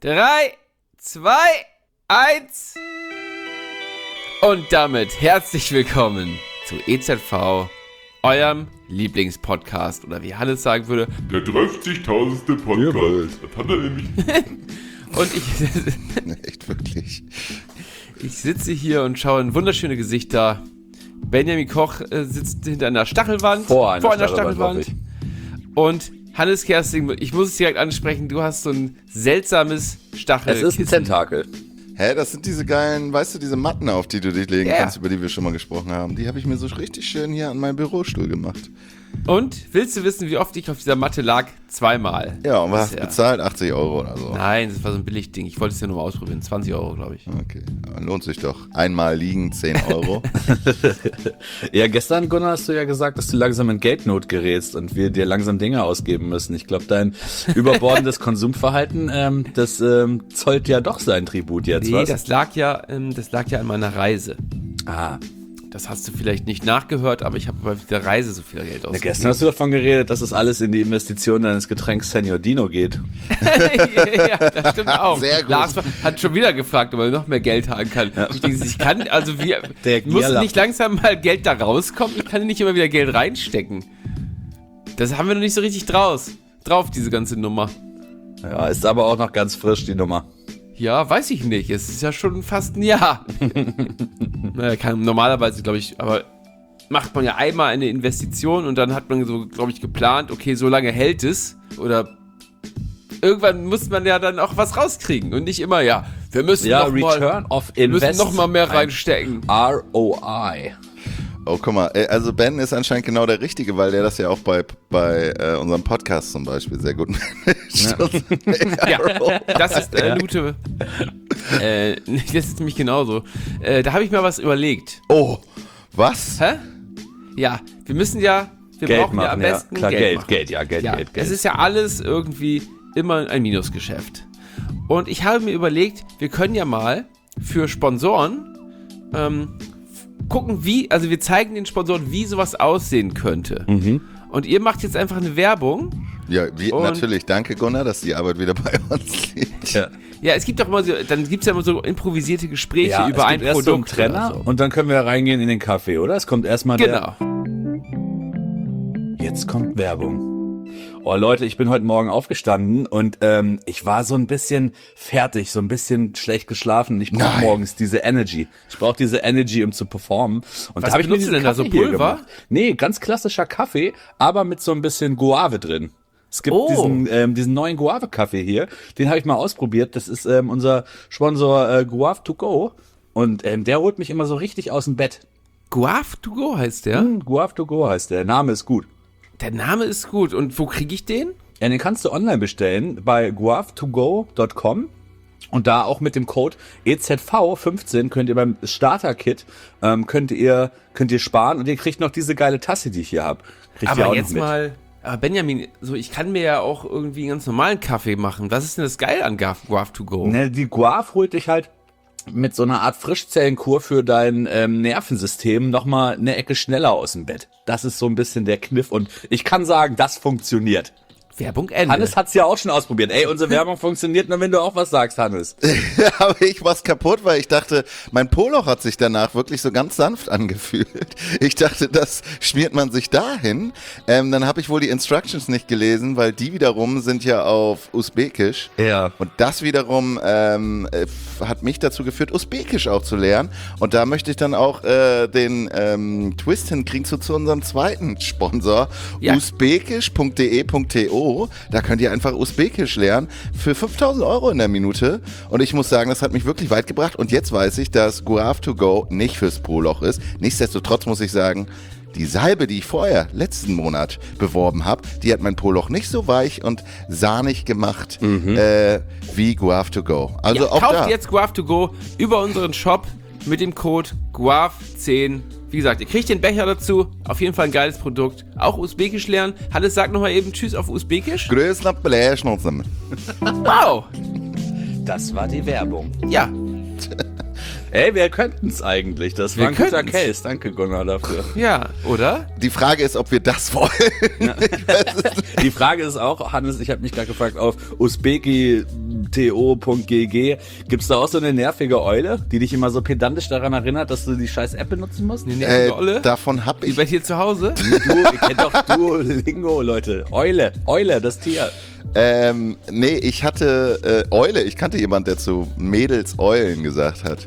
3, 2, 1. Und damit herzlich willkommen zu EZV, eurem Lieblingspodcast. Oder wie Hannes sagen würde, der 30.000. Podcast. Das hat er nämlich. Und ich... Echt wirklich. Ich sitze hier und schaue in wunderschöne Gesichter. Benjamin Koch sitzt hinter einer Stachelwand. Vor einer Stachelwand. Und Hannes Kersting, ich muss es direkt ansprechen, du hast so ein seltsames Stachelkissen. Es ist ein Tentakel. Hä, das sind diese geilen, weißt du, diese Matten, auf die du dich legen kannst, über die wir schon mal gesprochen haben. Die habe ich mir so richtig schön hier an meinen Bürostuhl gemacht. Und, willst du wissen, wie oft ich auf dieser Matte lag? 2-mal. Ja, und was hast du bezahlt? 80 Euro oder so. Nein, das war so ein Billigding. Ich wollte es ja nur mal ausprobieren. 20 Euro, glaube ich. Okay, aber lohnt sich doch. Einmal liegen, 10 Euro. Ja, gestern, Gunnar, hast du ja gesagt, dass du langsam in Geldnot gerätst und wir dir langsam Dinge ausgeben müssen. Ich glaube, dein überbordendes Konsumverhalten, das zollt ja doch sein Tribut jetzt, Nee, was? das lag ja an meiner Reise. Ah. Das hast du vielleicht nicht nachgehört, aber ich habe bei der Reise so viel Geld Ja, ausgegeben. gestern hast du davon geredet, dass es alles in die Investition deines Getränks Senior Dino geht. Ja, das stimmt auch. Sehr gut. Lars hat schon wieder gefragt, ob er noch mehr Geld haben kann. Ja. Ich denke, ich kann, also muss nicht langsam mal Geld da rauskommen? Ich kann nicht immer wieder Geld reinstecken. Das haben wir noch nicht so richtig drauf, diese ganze Nummer. Ja, ist aber auch noch ganz frisch, die Nummer. Ja, weiß ich nicht. Es ist ja schon fast ein Jahr. Normalerweise, glaube ich, aber macht man ja einmal eine Investition und dann hat man so, glaube ich, geplant, okay, so lange hält es. Oder irgendwann muss man ja dann auch was rauskriegen und nicht immer, ja, wir müssen noch mal mehr reinstecken. ROI. Oh, guck mal, also Ben ist anscheinend genau der Richtige, weil der das ja auch bei unserem Podcast zum Beispiel sehr gut managt. Ja, das ist Lute. Das ist nämlich genauso. Da habe ich mir was überlegt. Oh, was? Hä? Ja, wir brauchen ja am besten Geld. Es ist ja alles irgendwie immer ein Minusgeschäft. Und ich habe mir überlegt, wir können ja mal für Sponsoren gucken, wir zeigen den Sponsoren, wie sowas aussehen könnte. Mhm. Und ihr macht jetzt einfach eine Werbung. Ja, natürlich. Danke, Gunnar, dass die Arbeit wieder bei uns liegt. Ja, es gibt doch immer so, dann gibt es ja immer so improvisierte Gespräche über ein Produkt. So einen Trenner so. Und dann können wir reingehen in den Kaffee, oder? Es kommt erstmal Jetzt kommt Werbung. Oh Leute, ich bin heute Morgen aufgestanden und ich war so ein bisschen fertig, so ein bisschen schlecht geschlafen. Ich brauche morgens diese Energy. Ich brauche diese Energy, um zu performen. Und was da habe ich mir denn da so Pulver? Nee, ganz klassischer Kaffee, aber mit so ein bisschen Guave drin. Es gibt diesen neuen Guave-Kaffee hier, den habe ich mal ausprobiert. Das ist unser Sponsor Guave to go und der holt mich immer so richtig aus dem Bett. Guave to go heißt der? Guave to go heißt der. Der Name ist gut. Der Name ist gut. Und wo kriege ich den? Ja, den kannst du online bestellen bei guavetogo.com und da auch mit dem Code EZV15 könnt ihr beim Starter-Kit könnt ihr sparen und ihr kriegt noch diese geile Tasse, die ich hier habe. Aber jetzt mal, Benjamin, so ich kann mir ja auch irgendwie einen ganz normalen Kaffee machen. Was ist denn das Geile an Guave to go? Ne, die Guave holt dich halt mit so einer Art Frischzellenkur für dein Nervensystem nochmal eine Ecke schneller aus dem Bett. Das ist so ein bisschen der Kniff und ich kann sagen, das funktioniert. Werbung Ende. Hannes hat's ja auch schon ausprobiert. Ey, unsere Werbung funktioniert nur, wenn du auch was sagst, Hannes. Aber ich war's kaputt, weil ich dachte, mein Poloch hat sich danach wirklich so ganz sanft angefühlt. Ich dachte, das schmiert man sich dahin. Dann habe ich wohl die Instructions nicht gelesen, weil die wiederum sind ja auf Usbekisch. Ja. Und das wiederum hat mich dazu geführt, Usbekisch auch zu lernen. Und da möchte ich dann auch den Twist hinkriegen zu unserem zweiten Sponsor, ja. usbekisch.de.to. Da könnt ihr einfach Usbekisch lernen für 5.000 Euro in der Minute. Und ich muss sagen, das hat mich wirklich weit gebracht. Und jetzt weiß ich, dass Guave to go nicht fürs Poloch ist. Nichtsdestotrotz muss ich sagen, die Salbe, die ich vorher letzten Monat beworben habe, die hat mein Poloch nicht so weich und sahnig gemacht wie Guave to go. Also ja, auch kauft da. jetzt Guave to go über unseren Shop mit dem Code GUAV10. Wie gesagt, ihr kriegt den Becher dazu. Auf jeden Fall ein geiles Produkt. Auch Usbekisch lernen. Hannes, sag nochmal eben Tschüss auf Usbekisch. Wow. Das war die Werbung. Ja. Ey, wir könnten's eigentlich. Das war ein guter Case. Danke, Gunnar, dafür. Ja, oder? Die Frage ist, ob wir das wollen. Ja. Die Frage ist auch, Hannes, ich habe mich gerade gefragt, auf Usbeki to.gg. Gibt's da auch so eine nervige Eule, die dich immer so pedantisch daran erinnert, dass du die scheiß App benutzen musst? Nee, Olle? Davon hab Wie ich. bei dir zu Hause? Ihr kennt doch Duolingo, Leute. Eule, das Tier. Nee, ich hatte Eule. Ich kannte jemanden, der zu Mädels Eulen gesagt hat.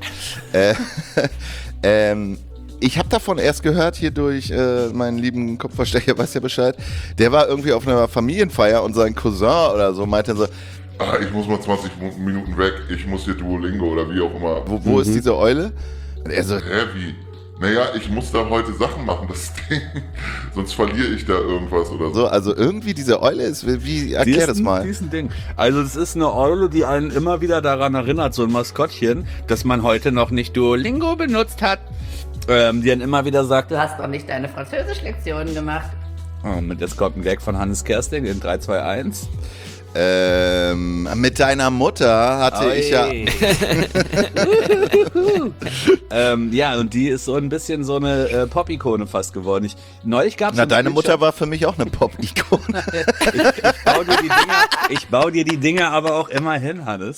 Ich habe davon erst gehört hier durch meinen lieben Kopfverstecher, weiß ja Bescheid. Der war irgendwie auf einer Familienfeier und sein Cousin oder so meinte dann so, Ich muss mal 20 Minuten weg, ich muss hier Duolingo oder wie auch immer. wo ist diese Eule? Und er so, Hä, wie? Naja, ich muss da heute Sachen machen, das Ding. Sonst verliere ich da irgendwas oder so. so, also irgendwie diese Eule ist, wie, erklär das mal. Die ist ein Ding. Also das ist eine Eule, die einen immer wieder daran erinnert, so ein Maskottchen, dass man heute noch nicht Duolingo benutzt hat. Die dann immer wieder sagt, Du hast doch nicht deine Französisch-Lektionen gemacht. und jetzt kommt ein Gag von Hannes Kersting in 3, 2, 1. Mit deiner Mutter hatte ich ja. Ja, und die ist so ein bisschen so eine Pop-Ikone fast geworden. Neulich gab's Na, einen deine Screenshot. Mutter war für mich auch eine Pop-Ikone. Ich baue dir die Dinger aber auch immer hin, Hannes.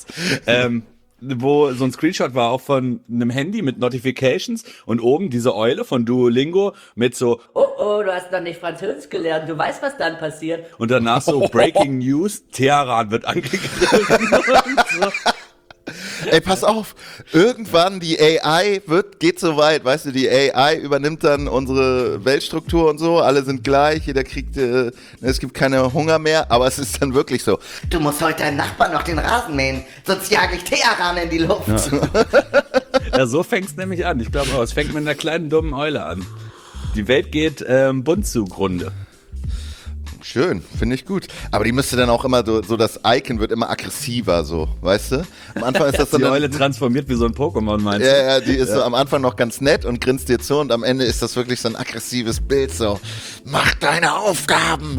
Wo so ein Screenshot war auch von einem Handy mit Notifications und oben diese Eule von Duolingo mit so Oh, du hast noch nicht Französisch gelernt. Du weißt, was dann passiert. und danach so Breaking News, Teheran wird angegriffen. Und so. Ey, pass auf, irgendwann die AI geht so weit, weißt du, die AI übernimmt dann unsere Weltstruktur und so, alle sind gleich, jeder kriegt, es gibt keine Hunger mehr, aber es ist dann wirklich so. Du musst heute deinen Nachbarn noch den Rasen mähen, sonst jage ich Teheran in die Luft. Ja, so fängt's nämlich an. Ich glaube auch, es fängt mit einer kleinen dummen Eule an. Die Welt geht bunt zugrunde. Schön, finde ich gut. Aber die müsste dann auch immer so das Icon wird immer aggressiver, so, weißt du? Am Anfang ist das so Die eine, Eule transformiert wie so ein Pokémon, meinst du? ja, die ist so am Anfang noch ganz nett und grinst dir zu und am Ende ist das wirklich so ein aggressives Bild, so, mach deine Aufgaben.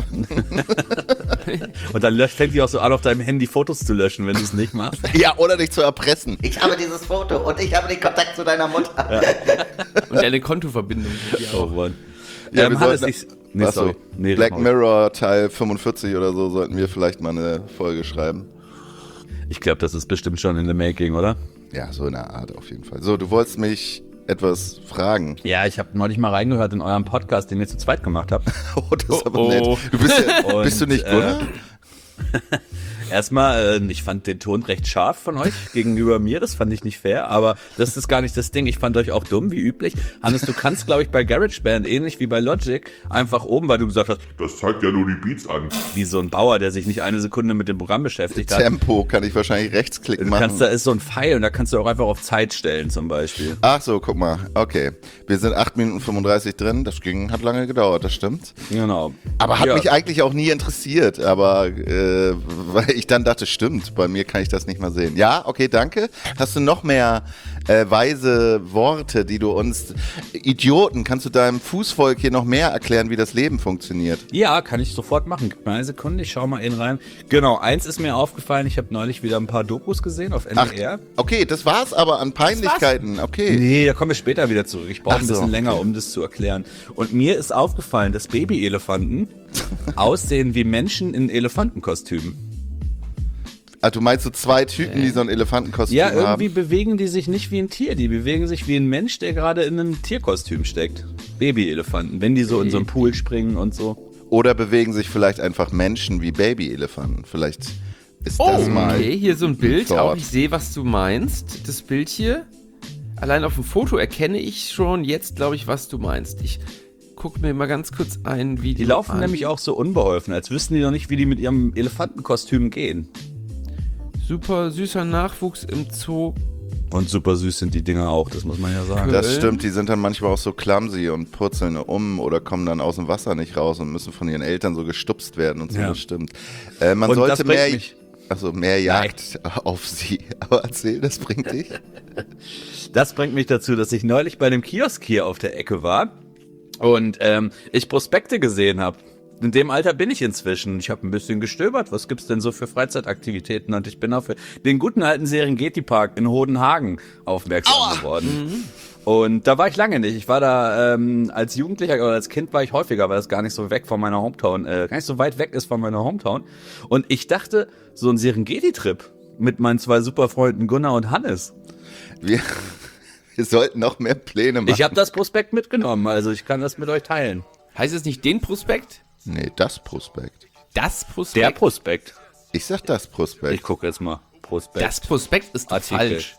Und dann fängt die auch so an, auf deinem Handy Fotos zu löschen, wenn du es nicht machst. Ja, oder dich zu erpressen. Ich habe dieses Foto und ich habe den Kontakt zu deiner Mutter. Und eine Kontoverbindung. Oh Mann. Ja, wir Hannes, sollten- nee, Achso, sorry. Nee, Black mach. Mirror Teil 45 oder so sollten wir vielleicht mal eine Folge schreiben. Ich glaube, das ist bestimmt schon in the making, oder? Ja, so in der Art auf jeden Fall. So, du wolltest mich etwas fragen. Ja, ich habe neulich mal reingehört in eurem Podcast, den ihr zu zweit gemacht habt. Oh, das ist aber Oh. nett. Du bist, ja, Und, bist du nicht Gunnar? Erstmal, ich fand den Ton recht scharf von euch gegenüber mir, das fand ich nicht fair, aber das ist gar nicht das Ding, ich fand euch auch dumm, wie üblich. Hannes, du kannst, glaube ich, bei GarageBand, ähnlich wie bei Logic, einfach oben, weil du gesagt hast, Das zeigt ja nur die Beats an. wie so ein Bauer, der sich nicht eine Sekunde mit dem Programm beschäftigt hat. Tempo kann ich wahrscheinlich rechtsklicken Du machen. kannst, da ist so ein Pfeil und da kannst du auch einfach auf Zeit stellen zum Beispiel. Ach so, guck mal. Okay. Wir sind 8 Minuten 35 drin. Das hat lange gedauert, das stimmt. Genau. Aber hat Ja. mich eigentlich auch nie interessiert. Aber weil ich dann dachte, stimmt, bei mir kann ich das nicht mal sehen. Ja, okay, danke. Hast du noch mehr weise Worte, die du uns... Idioten, kannst du deinem Fußvolk hier noch mehr erklären, wie das Leben funktioniert? Ja, kann ich sofort machen. Gib mir eine Sekunde, ich schau mal eben rein. Genau, eins ist mir aufgefallen, ich habe neulich wieder ein paar Dokus gesehen auf Ach, NDR. okay, das war's aber an Peinlichkeiten. Okay. Nee, da kommen wir später wieder zurück. Ich brauche Ach ein so, bisschen länger, okay. um das zu erklären. Und mir ist aufgefallen, dass Babyelefanten aussehen wie Menschen in Elefantenkostümen. Ah, du meinst so zwei Typen, die so ein Elefantenkostüm Ja, irgendwie haben? bewegen die sich nicht wie ein Tier. Die bewegen sich wie ein Mensch, der gerade in einem Tierkostüm steckt. Babyelefanten, wenn die so in so einen Pool springen und so. Oder bewegen sich vielleicht einfach Menschen wie Babyelefanten? Vielleicht ist das mal... Okay, hier so ein Bild. Thought. Auch ich sehe, was du meinst. Das Bild hier. Allein auf dem Foto erkenne ich schon jetzt, glaube ich, was du meinst. Ich gucke mir mal ganz kurz ein Video Die laufen an. nämlich auch so unbeholfen, als wüssten die noch nicht, wie die mit ihrem Elefantenkostüm gehen. Super süßer Nachwuchs im Zoo. Und super süß sind die Dinger auch, das muss man ja sagen. Das stimmt, die sind dann manchmal auch so clumsy und purzeln oder kommen dann aus dem Wasser nicht raus und müssen von ihren Eltern so gestupst werden und so, Ja. das stimmt. Man Und sollte das bringt mehr, mich- mehr Jagd auf sie. Aber erzähl, das bringt dich. Das bringt mich dazu, dass ich neulich bei dem Kiosk hier auf der Ecke war und ich Prospekte gesehen habe. In dem Alter bin ich inzwischen. Ich habe ein bisschen gestöbert. Was gibt's denn so für Freizeitaktivitäten? Und ich bin auf den guten alten Serengeti-Park in Hodenhagen aufmerksam geworden. Und da war ich lange nicht. Ich war da als Jugendlicher oder als Kind war ich häufiger, weil das gar nicht so weg von meiner Hometown, gar nicht so weit weg ist von meiner Hometown. Und ich dachte, so ein Serengeti-Trip mit meinen 2 Superfreunden Gunnar und Hannes. Wir sollten noch mehr Pläne machen. Ich habe das Prospekt mitgenommen, also ich kann das mit euch teilen. Heißt es nicht den Prospekt? Nee, das Prospekt. Das Prospekt? Der Prospekt. Ich sag das Prospekt. Ich gucke jetzt mal. Prospekt. Das Prospekt ist doch Artikel. falsch.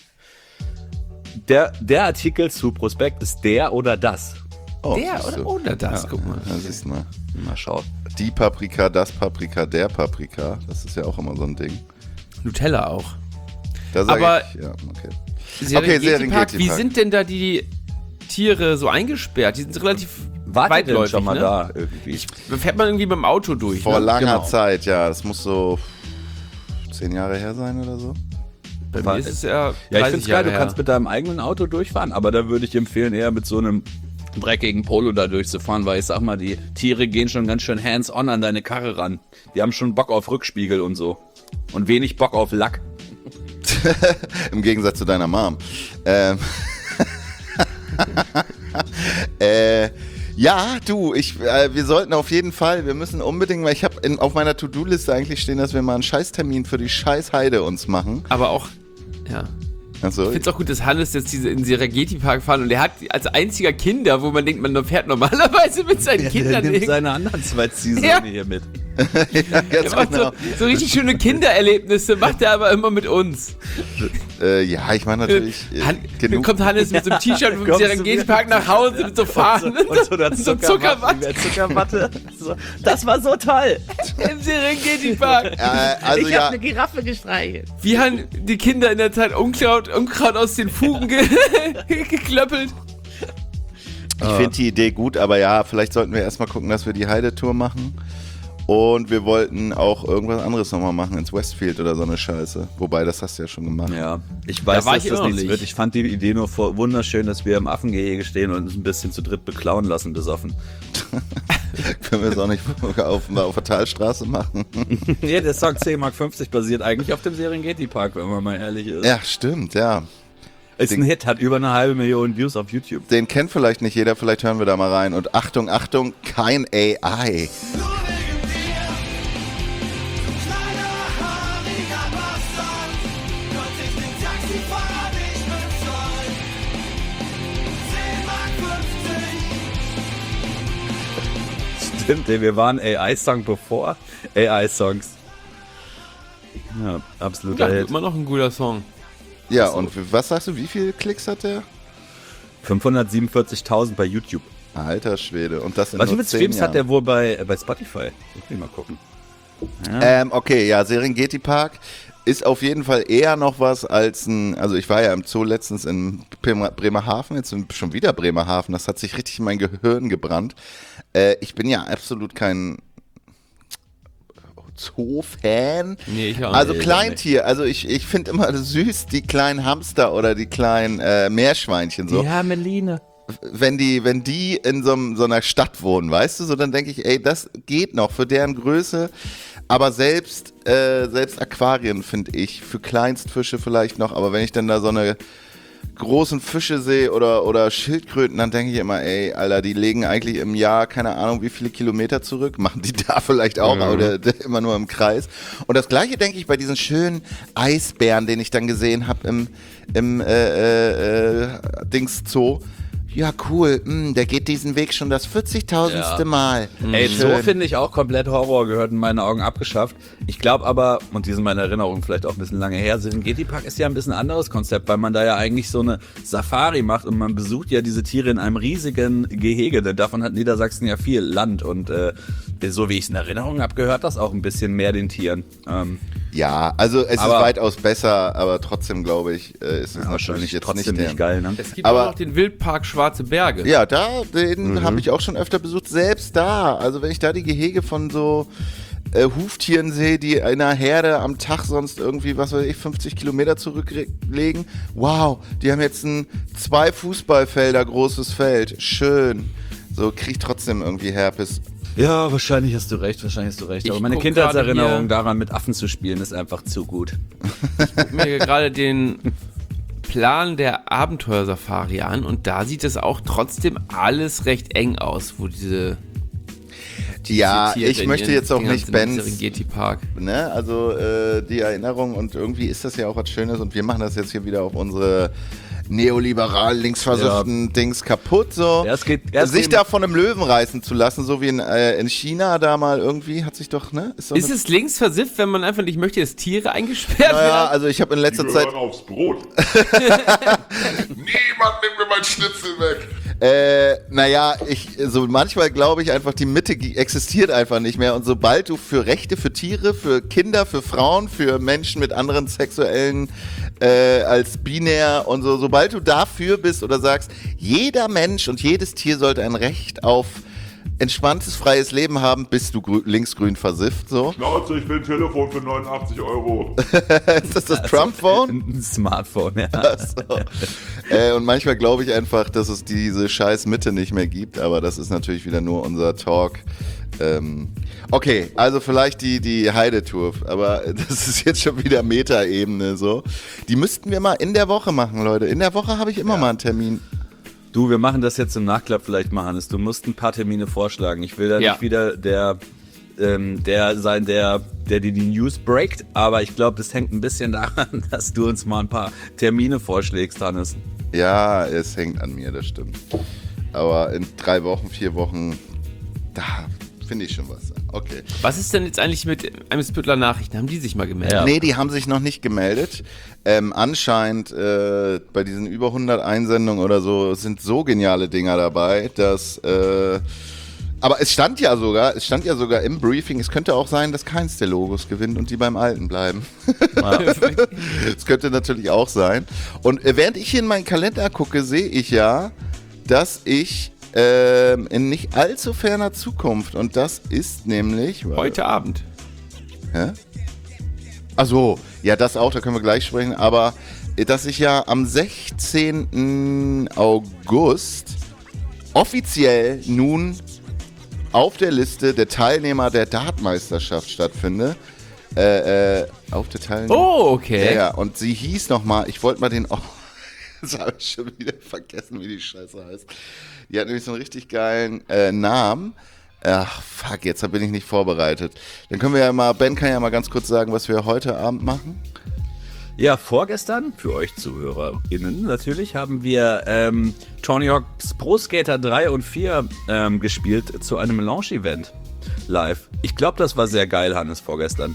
Der Artikel zu Prospekt ist der oder das. Oh, Der siehst du. oder das? Guck mal. Ja, siehst du mal. Mal schauen. Die Paprika, das Paprika, der Paprika. Das ist ja auch immer so ein Ding. Nutella auch. Da sag Aber- ich, ja, okay. Serengeti-Park, wie Serengeti-Park. sind denn da die Tiere so eingesperrt? Die sind relativ Wart ihr denn weitläufig, schon mal ne? da irgendwie? Fährt man irgendwie mit dem Auto durch, Vor ne? langer Genau. Zeit, ja. Das muss so 10 Jahre her sein oder so. Bei mir ist es ja Ja, ich 30 find's geil, Jahre du her. kannst mit deinem eigenen Auto durchfahren, aber da würde ich empfehlen, eher mit so einem dreckigen Polo da durchzufahren, weil ich sag mal, die Tiere gehen schon ganz schön hands-on an deine Karre ran. Die haben schon Bock auf Rückspiegel und so. Und wenig Bock auf Lack. Im Gegensatz zu deiner Mom. Ja, du, wir sollten auf jeden Fall, wir müssen unbedingt, weil ich habe auf meiner To-Do-Liste eigentlich stehen, dass wir mal einen Scheißtermin für die Scheißheide uns machen. Aber auch, ja. Also, Ich finde es auch gut, dass Hannes jetzt in den Serengeti-Park fahren und er hat als einziger Kinder, wo man denkt, man fährt normalerweise mit seinen Kindern nimmt irgendwie. seine anderen 2 Ziehsöhne Ja. hier mit. ja, ganz Er macht genau. so richtig schöne Kindererlebnisse, macht er aber immer mit uns. Ja, ich meine natürlich Dann genug. kommt Hannes mit so einem T-Shirt vom Kommst du Serengeti-Park nach Hause mit so Fahnen Und so einer und so Zuckerwatte Zuckerwatte. So, das war so toll. im Serengeti-Park. Also Ich ja, hab eine Giraffe gestreichelt. Wie haben die Kinder in der Zeit Unkraut aus den Fugen geklöppelt? ich finde die Idee gut, aber ja, vielleicht sollten wir erstmal gucken, dass wir die Heidetour machen. Und wir wollten auch irgendwas anderes nochmal machen, ins Westfield oder so eine Scheiße. Wobei, das hast du ja schon gemacht. Ja, ich weiß, war dass ich das auch nichts nicht. wird. Ich fand die Idee nur wunderschön, dass wir im Affengehege stehen und uns ein bisschen zu dritt beklauen lassen, besoffen. Können wir es auch nicht auf der Talstraße machen? Ja, der Song 10,50 Mark basiert eigentlich auf dem Serengeti-Park, wenn man mal ehrlich ist. Ja, stimmt, ja. Ist ein Hit, hat über 500.000 Views auf YouTube. Den kennt vielleicht nicht jeder, vielleicht hören wir da mal rein. Und Achtung, Achtung, kein AI. Stimmt, ey, wir waren AI-Song bevor AI-Songs. Ja, absoluter Ja, Hit. immer noch ein guter Song. Ja, und was sagst du, wie viele Klicks hat der? 547.000 bei YouTube. Alter Schwede. Und das in Was nur für 10 Streams hat Jahren. der wohl bei Spotify? Muss ich mal gucken. Okay, ja, Serengeti Park ist auf jeden Fall eher noch was als also ich war ja im Zoo letztens in Bremerhaven, jetzt schon wieder Bremerhaven, das hat sich richtig in mein Gehirn gebrannt. Ich bin ja absolut kein Zoo-Fan. Nee, ich auch Also nicht. Kleintier, also ich finde immer süß die kleinen Hamster oder die kleinen Meerschweinchen so. Ja, Meline. Wenn die in so einer Stadt wohnen, weißt du, so dann denke ich, ey, das geht noch für deren Größe, aber selbst Aquarien finde ich, für Kleinstfische vielleicht noch, aber wenn ich dann da so eine großen Fische sehe oder Schildkröten, dann denke ich immer, ey, Alter, die legen eigentlich im Jahr, keine Ahnung, wie viele Kilometer zurück, machen die da vielleicht auch, oder immer nur im Kreis. Und das Gleiche denke ich bei diesen schönen Eisbären, den ich dann gesehen habe im Dings Zoo. Ja, cool, der geht diesen Weg schon das 40.000. Mal. Ey, so Schön. finde ich auch komplett Horror, gehört in meinen Augen abgeschafft. Ich glaube aber, und die sind meine Erinnerungen vielleicht auch ein bisschen lange her, Serengeti Park ist ja ein bisschen ein anderes Konzept, weil man da ja eigentlich so eine Safari macht und man besucht ja diese Tiere in einem riesigen Gehege, denn davon hat Niedersachsen ja viel Land und so wie ich es in Erinnerung habe, gehört das auch ein bisschen mehr den Tieren. Ja, also es ist Aber- weitaus besser, aber trotzdem glaube ich, ist es natürlich wahrscheinlich jetzt trotzdem nicht nicht geil, ne? Es gibt Aber- auch noch den Wildpark Schwarze Berge. Ja, den habe ich auch schon öfter besucht. Selbst da, also wenn ich da die Gehege von so Huftieren sehe, die einer Herde am Tag sonst irgendwie, was weiß ich, 50 Kilometer zurücklegen. Wow, die haben jetzt ein 2 Fußballfelder großes Feld. Schön. So krieg ich trotzdem irgendwie Herpes. Ja, wahrscheinlich hast du recht. Ich Aber meine guck Kindheitserinnerung gerade hier- daran, mit Affen zu spielen, ist einfach zu gut. Guck mir gerade den Plan der Abenteuersafari an und da sieht es auch trotzdem alles recht eng aus, wo diese Ja, ich in möchte ihren jetzt auch Dingern nicht sind im Bands, Serengeti-Park. ne? Also die Erinnerung und irgendwie ist das ja auch was Schönes und wir machen das jetzt hier wieder auf unsere neoliberal linksversifften Dings kaputt, so. Ja, es geht sich da von einem Löwen reißen zu lassen, so wie in China da mal irgendwie, hat sich doch, ne? Ist es links versifft, wenn man einfach nicht möchte, dass Tiere eingesperrt naja, werden? also ich habe in letzter Die Zeit... gehören aufs Brot. Niemand nimmt mir mein Schnitzel weg. Naja, so manchmal glaube ich einfach, die Mitte existiert einfach nicht mehr. Und sobald du für Rechte für Tiere, für Kinder, für Frauen, für Menschen mit anderen sexuellen als binär und so, sobald du dafür bist oder sagst, jeder Mensch und jedes Tier sollte ein Recht auf entspanntes, freies Leben haben, bist du linksgrün versifft, so. Schnauze, ich will ein Telefon für 89 €. Ist das Trump-Phone? Ein Smartphone, ja. So. Und manchmal glaube ich einfach, dass es diese scheiß Mitte nicht mehr gibt, aber das ist natürlich wieder nur unser Talk. Okay, also vielleicht die Heidetour, aber das ist jetzt schon wieder Meta-Ebene so. Die müssten wir mal in der Woche machen, Leute. In der Woche habe ich immer mal einen Termin. Du, wir machen das jetzt im Nachklapp vielleicht mal, Hannes. Du musst ein paar Termine vorschlagen. Ich will da nicht wieder der sein, der die News breakt, aber ich glaube, das hängt ein bisschen daran, dass du uns mal ein paar Termine vorschlägst, Hannes. Ja, es hängt an mir, das stimmt. Aber in 3 Wochen, 4 Wochen, da finde ich schon was. Okay. Was ist denn jetzt eigentlich mit Eimsbüttler Nachrichten? Haben die sich mal gemeldet? Ja. Nee, die haben sich noch nicht gemeldet. Anscheinend bei diesen über 100 Einsendungen oder so sind so geniale Dinger dabei, dass... aber es stand ja sogar im Briefing, es könnte auch sein, dass keins der Logos gewinnt und die beim Alten bleiben. Das könnte natürlich auch sein. Und während ich hier in meinen Kalender gucke, sehe ich ja, dass ich in nicht allzu ferner Zukunft, und das ist nämlich... Heute Abend. Hä? Ach so, ja, das auch, da können wir gleich sprechen, aber dass ich ja am 16. August offiziell nun auf der Liste der Teilnehmer der Dartmeisterschaft stattfinde. Auf der Teilnehmer. Oh, okay. Ja, und sie hieß nochmal, ich wollte mal den auch... Das habe ich schon wieder vergessen, wie die Scheiße heißt. Die hat nämlich so einen richtig geilen Namen. Ach, fuck, jetzt bin ich nicht vorbereitet. Dann können wir ja mal, Ben kann ja mal ganz kurz sagen, was wir heute Abend machen. Ja, vorgestern, für euch ZuhörerInnen natürlich, haben wir Tony Hawk's Pro Skater 3 und 4 gespielt zu einem Launch-Event live. Ich glaube, das war sehr geil, Hannes, vorgestern.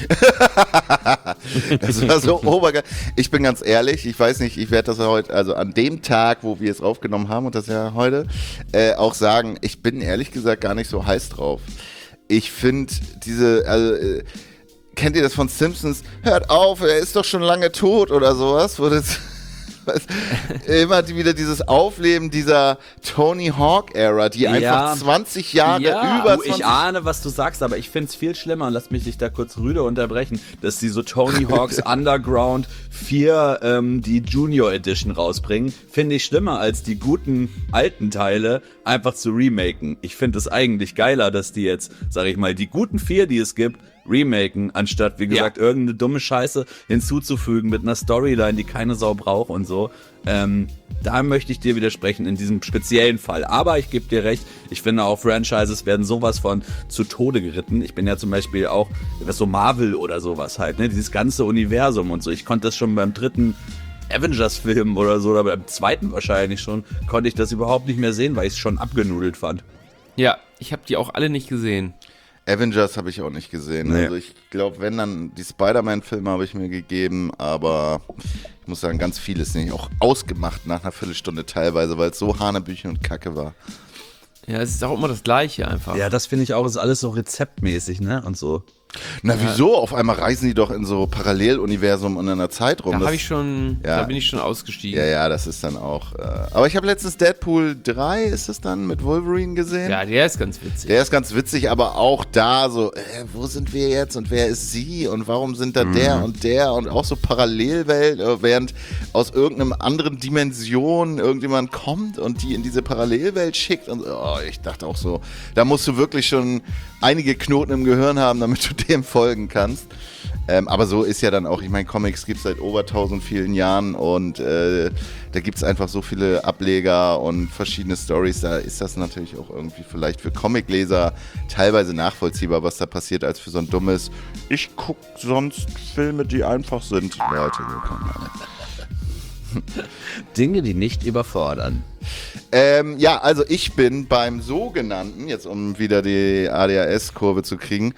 Das war so obergeil. Ich bin ganz ehrlich, ich weiß nicht, ich werde das heute, also an dem Tag, wo wir es aufgenommen haben, und das ja heute, auch sagen, ich bin ehrlich gesagt gar nicht so heiß drauf. Ich finde kennt ihr das von Simpsons? Hört auf, er ist doch schon lange tot oder sowas, wo das... Immer wieder dieses Aufleben dieser Tony Hawk-Ära, die einfach 20 Jahre über 20... Ich ahne, was du sagst, aber ich finde es viel schlimmer, und lass mich dich da kurz rüde unterbrechen, dass die so Tony Hawk's Underground 4 die Junior Edition rausbringen, finde ich schlimmer, als die guten alten Teile einfach zu remaken. Ich finde es eigentlich geiler, dass die jetzt, sag ich mal, die guten 4, die es gibt, remaken, anstatt, wie gesagt, irgendeine dumme Scheiße hinzuzufügen mit einer Storyline, die keine Sau braucht und so. Da möchte ich dir widersprechen in diesem speziellen Fall. Aber ich gebe dir recht, ich finde auch Franchises werden sowas von zu Tode geritten. Ich bin ja zum Beispiel auch, was so Marvel oder sowas halt, ne, dieses ganze Universum und so. Ich konnte das schon beim 3. Avengers-Film oder so, oder beim 2. wahrscheinlich schon, konnte ich das überhaupt nicht mehr sehen, weil ich es schon abgenudelt fand. Ja, ich habe die auch alle nicht gesehen. Avengers habe ich auch nicht gesehen. Nee. Also ich glaube, wenn dann die Spider-Man-Filme habe ich mir gegeben, aber ich muss sagen, ganz vieles nicht. Auch ausgemacht nach einer Viertelstunde teilweise, weil es so Hanebüchen und Kacke war. Ja, es ist auch immer das Gleiche einfach. Ja, das finde ich auch, ist alles so rezeptmäßig, ne, und so. Na wieso? Auf einmal reisen die doch in so Paralleluniversum und in einer Zeit rum. Da Das- habe ich schon, Ja. da bin ich schon ausgestiegen. Ja, das ist dann auch... aber ich habe letztens Deadpool 3, ist es dann, mit Wolverine gesehen. Ja, der ist ganz witzig. Der ist ganz witzig, aber auch da so, wo sind wir jetzt und wer ist sie und warum sind da der und auch so Parallelwelt, während aus irgendeinem anderen Dimension irgendjemand kommt und die in diese Parallelwelt schickt und ich dachte auch so, da musst du wirklich schon einige Knoten im Gehirn haben, damit du dem folgen kannst. Aber so ist ja dann auch, ich meine, Comics gibt es seit over 1000 vielen Jahren und da gibt es einfach so viele Ableger und verschiedene Stories. Da ist das natürlich auch irgendwie vielleicht für Comicleser teilweise nachvollziehbar, was da passiert, als für so ein dummes, ich gucke sonst Filme, die einfach sind. Leute, so kann man. Dinge, die nicht überfordern. Ja, also ich bin beim sogenannten, jetzt um wieder die ADHS-Kurve zu kriegen.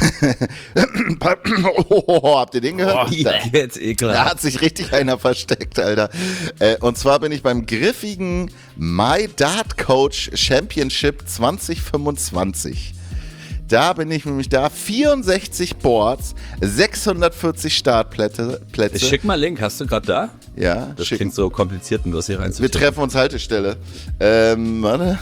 Habt ihr den gehört? Jetzt ekelhaft. Da hat sich richtig einer versteckt, Alter. Und zwar bin ich beim griffigen My Dart Coach Championship 2025. Da bin ich nämlich 64 Boards, 640 Startplätze. Ich schick mal Link, hast du gerade da? Ja, Das klingt so kompliziert, um das hier Wir reinzufinden. treffen uns Haltestelle. Warte.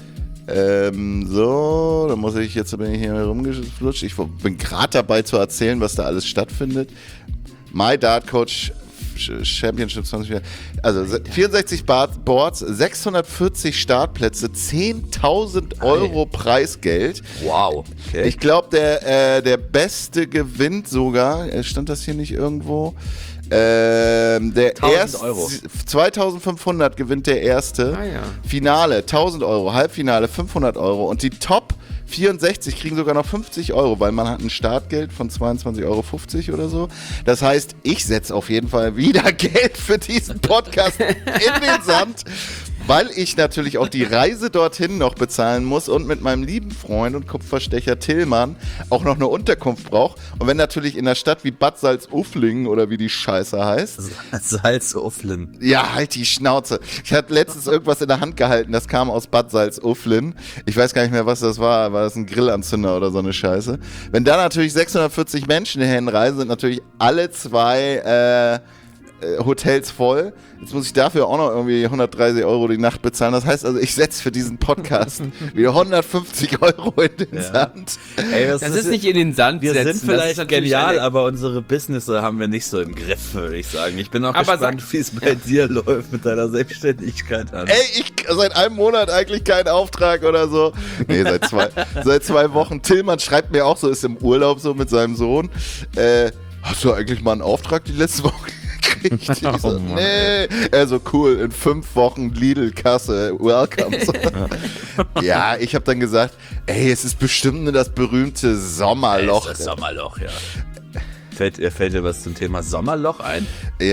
So, da muss ich, jetzt bin ich hier rumgeflutscht. Ich bin gerade dabei zu erzählen, was da alles stattfindet. My Dart Coach Championship 20, also 64 Boards, 640 Startplätze, 10.000 Euro Preisgeld. Wow. Okay. Ich glaube, der Beste gewinnt sogar. Stand das hier nicht irgendwo? Der 1.000 Euro. 2.500 gewinnt der Erste. Ah, ja. Finale 1.000 Euro, Halbfinale 500 Euro und die Top 64 kriegen sogar noch 50 Euro, weil man hat ein Startgeld von 22,50 Euro oder so. Das heißt, ich setze auf jeden Fall wieder Geld für diesen Podcast in den Sand, weil ich natürlich auch die Reise dorthin noch bezahlen muss und mit meinem lieben Freund und Kupferstecher Tillmann auch noch eine Unterkunft brauche. Und wenn natürlich in einer Stadt wie Bad Salzuflingen oder wie die Scheiße heißt. Salzuflen. Ja, halt die Schnauze. Ich hatte letztens irgendwas in der Hand gehalten, das kam aus Bad Salzuflen. Ich weiß gar nicht mehr, was das war. War das ein Grillanzünder oder so eine Scheiße? Wenn da natürlich 640 Menschen hierhin reisen, sind natürlich alle zwei Hotels voll. Jetzt muss ich dafür auch noch irgendwie 130 Euro die Nacht bezahlen. Das heißt also, ich setze für diesen Podcast wieder 150 Euro in den Sand. Ey, Das ist nicht in den Sand Wir setzen. sind vielleicht das ist natürlich genial, eine- aber unsere Businesse haben wir nicht so im Griff, würde ich sagen. Ich bin auch Aber gespannt, wie es bei dir läuft mit deiner Selbstständigkeit an. Ey, ich seit einem Monat eigentlich keinen Auftrag oder so. Nee, seit zwei Wochen. Tillmann schreibt mir auch so, ist im Urlaub so mit seinem Sohn. Hast du eigentlich mal einen Auftrag die letzte Woche gekriegt? Ich so, nee. So cool, in 5 Wochen Lidl-Kasse, welcome. So. Ja, ich habe dann gesagt, ey, es ist bestimmt nur das berühmte Sommerloch. Das Sommerloch, ja. Fällt dir was zum Thema Sommerloch ein?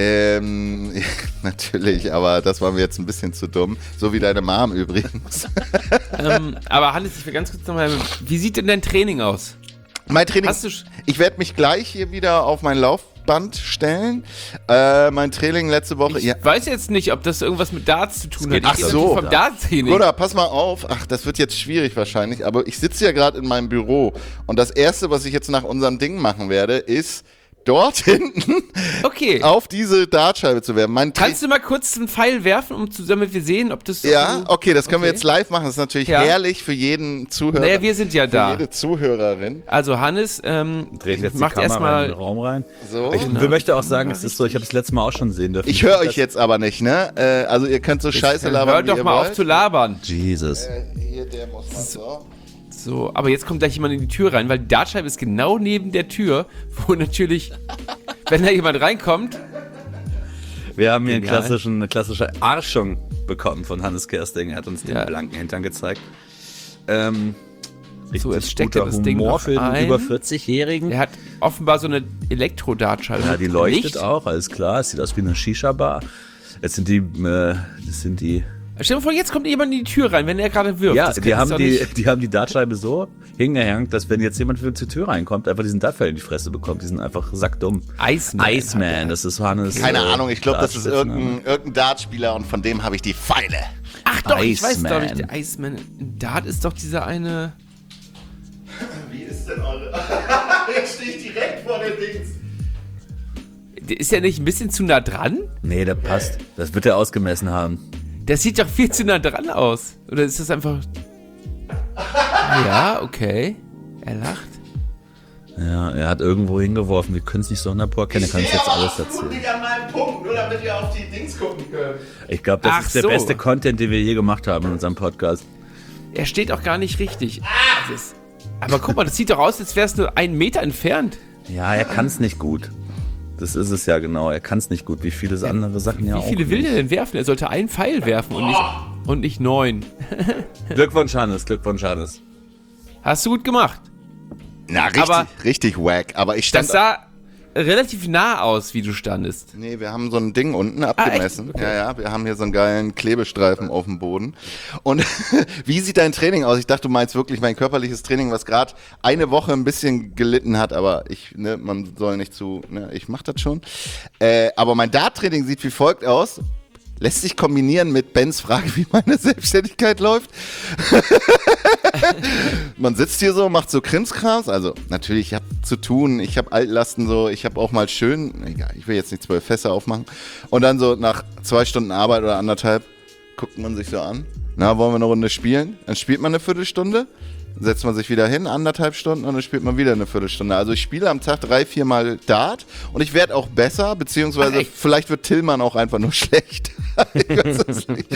Natürlich, aber das war mir jetzt ein bisschen zu dumm. So wie deine Mom übrigens. Aber Hannes, ich will ganz kurz nochmal, wie sieht denn dein Training aus? Mein Training, Hast du ich werde mich gleich hier wieder auf mein Laufband stellen. Mein Training letzte Woche. Ich weiß jetzt nicht, ob das irgendwas mit Darts zu tun hat. Ach Ich rede so. natürlich vom Darts-Training. Bruder, pass mal auf. Ach, das wird jetzt schwierig wahrscheinlich, aber ich sitze ja gerade in meinem Büro und das Erste, was ich jetzt nach unserem Ding machen werde, ist dort hinten Okay. auf diese Dartscheibe zu werfen. Kannst du mal kurz einen Pfeil werfen, damit wir sehen, ob das... Ja, okay, das können wir jetzt live machen. Das ist natürlich Ja. herrlich für jeden Zuhörer. Naja, wir sind ja für da. jede Zuhörerin. Also Hannes, Dreht jetzt die macht Kamera in den erstmal... Raum rein. So. Ich möchte auch sagen, es ist so, ich habe das letzte Mal auch schon sehen dürfen. Ich höre euch jetzt aber nicht, ne? Also ihr könnt so scheiße labern, Hör wie doch ihr mal wollt. auf zu labern. Jesus. Hier, der muss mal so. So, aber jetzt kommt gleich jemand in die Tür rein, weil die Dartscheibe ist genau neben der Tür, wo natürlich, wenn da jemand reinkommt... Wir haben hier Genial. eine klassische Arschung bekommen von Hannes Kersting. Er hat uns den Ja. blanken Hintern gezeigt. So, jetzt steckt guter er das Ding Humor noch für den ein. über 40-Jährigen. Er hat offenbar so eine Elektro-Dartscheibe. Ja, die leuchtet Licht. auch, alles klar. Es sieht aus wie eine Shisha-Bar. Jetzt sind die. Stell dir vor, jetzt kommt jemand in die Tür rein, wenn er gerade wirft. Ja, Das die kann- ist haben doch nicht- die haben die Dartscheibe so hingehängt, dass wenn jetzt jemand zur Tür reinkommt, einfach diesen Dartpfeil in die Fresse bekommt. Die sind einfach sackdumm. Iceman. Das ist Hannes. Keine Ahnung, ich glaube, das ist Dartspitzname. irgendein Dartspieler und von dem habe ich die Pfeile. Ach doch, ich weiß, Iceman. glaube ich, der Iceman. Dart ist doch dieser eine... Wie ist denn eure... Jetzt stehe ich direkt vor den Dings. Der ist ja nicht ein bisschen zu nah dran? Nee, der passt. Das wird er ausgemessen haben. Der sieht doch viel zu nah dran aus. Oder ist das einfach... Ja, okay. Er lacht. Ja, er hat irgendwo hingeworfen. Wir können es nicht so 100% kennen. Er kann uns jetzt alles erzählen. an meinem Punkt, nur damit ihr auf die Dings gucken könnt. Ich glaube, das Ach ist der so. beste Content, den wir je gemacht haben in unserem Podcast. Er steht auch gar nicht richtig. Das ist, aber guck mal, das sieht doch aus, als wäre es nur 1 Meter entfernt. Ja, er kann es nicht gut. Das ist es ja genau. Er kann es nicht gut, wie viele andere Sachen ja auch. Wie viele will der denn werfen? Er sollte einen Pfeil werfen und nicht 9. Glückwunsch, Hannes. Glückwunsch, Hannes. Hast du gut gemacht. Na, richtig wack. Aber ich stand... Das sah relativ nah aus, wie du standest. Nee, wir haben so ein Ding unten abgemessen. Okay. Ja, wir haben hier so einen geilen Klebestreifen auf dem Boden. Und wie sieht dein Training aus? Ich dachte, du meinst wirklich mein körperliches Training, was gerade eine Woche ein bisschen gelitten hat, aber man soll nicht ich mach das schon. Aber mein Dart-Training sieht wie folgt aus. Lässt sich kombinieren mit Bens Frage, wie meine Selbstständigkeit läuft. Man sitzt hier so, macht so Krimskrams. Also natürlich, ich habe zu tun, ich habe Altlasten so, ich habe auch mal schön, egal, ich will jetzt nicht 12 Fässer aufmachen. Und dann so nach 2 Stunden Arbeit oder 1,5 guckt man sich so an. Na, wollen wir eine Runde spielen? Dann spielt man eine Viertelstunde. Setzt man sich wieder hin, 1,5 Stunden und dann spielt man wieder eine Viertelstunde. Also ich spiele am Tag 3-4 Mal Dart und ich werde auch besser, beziehungsweise vielleicht wird Tillmann auch einfach nur schlecht. Ich weiß es nicht.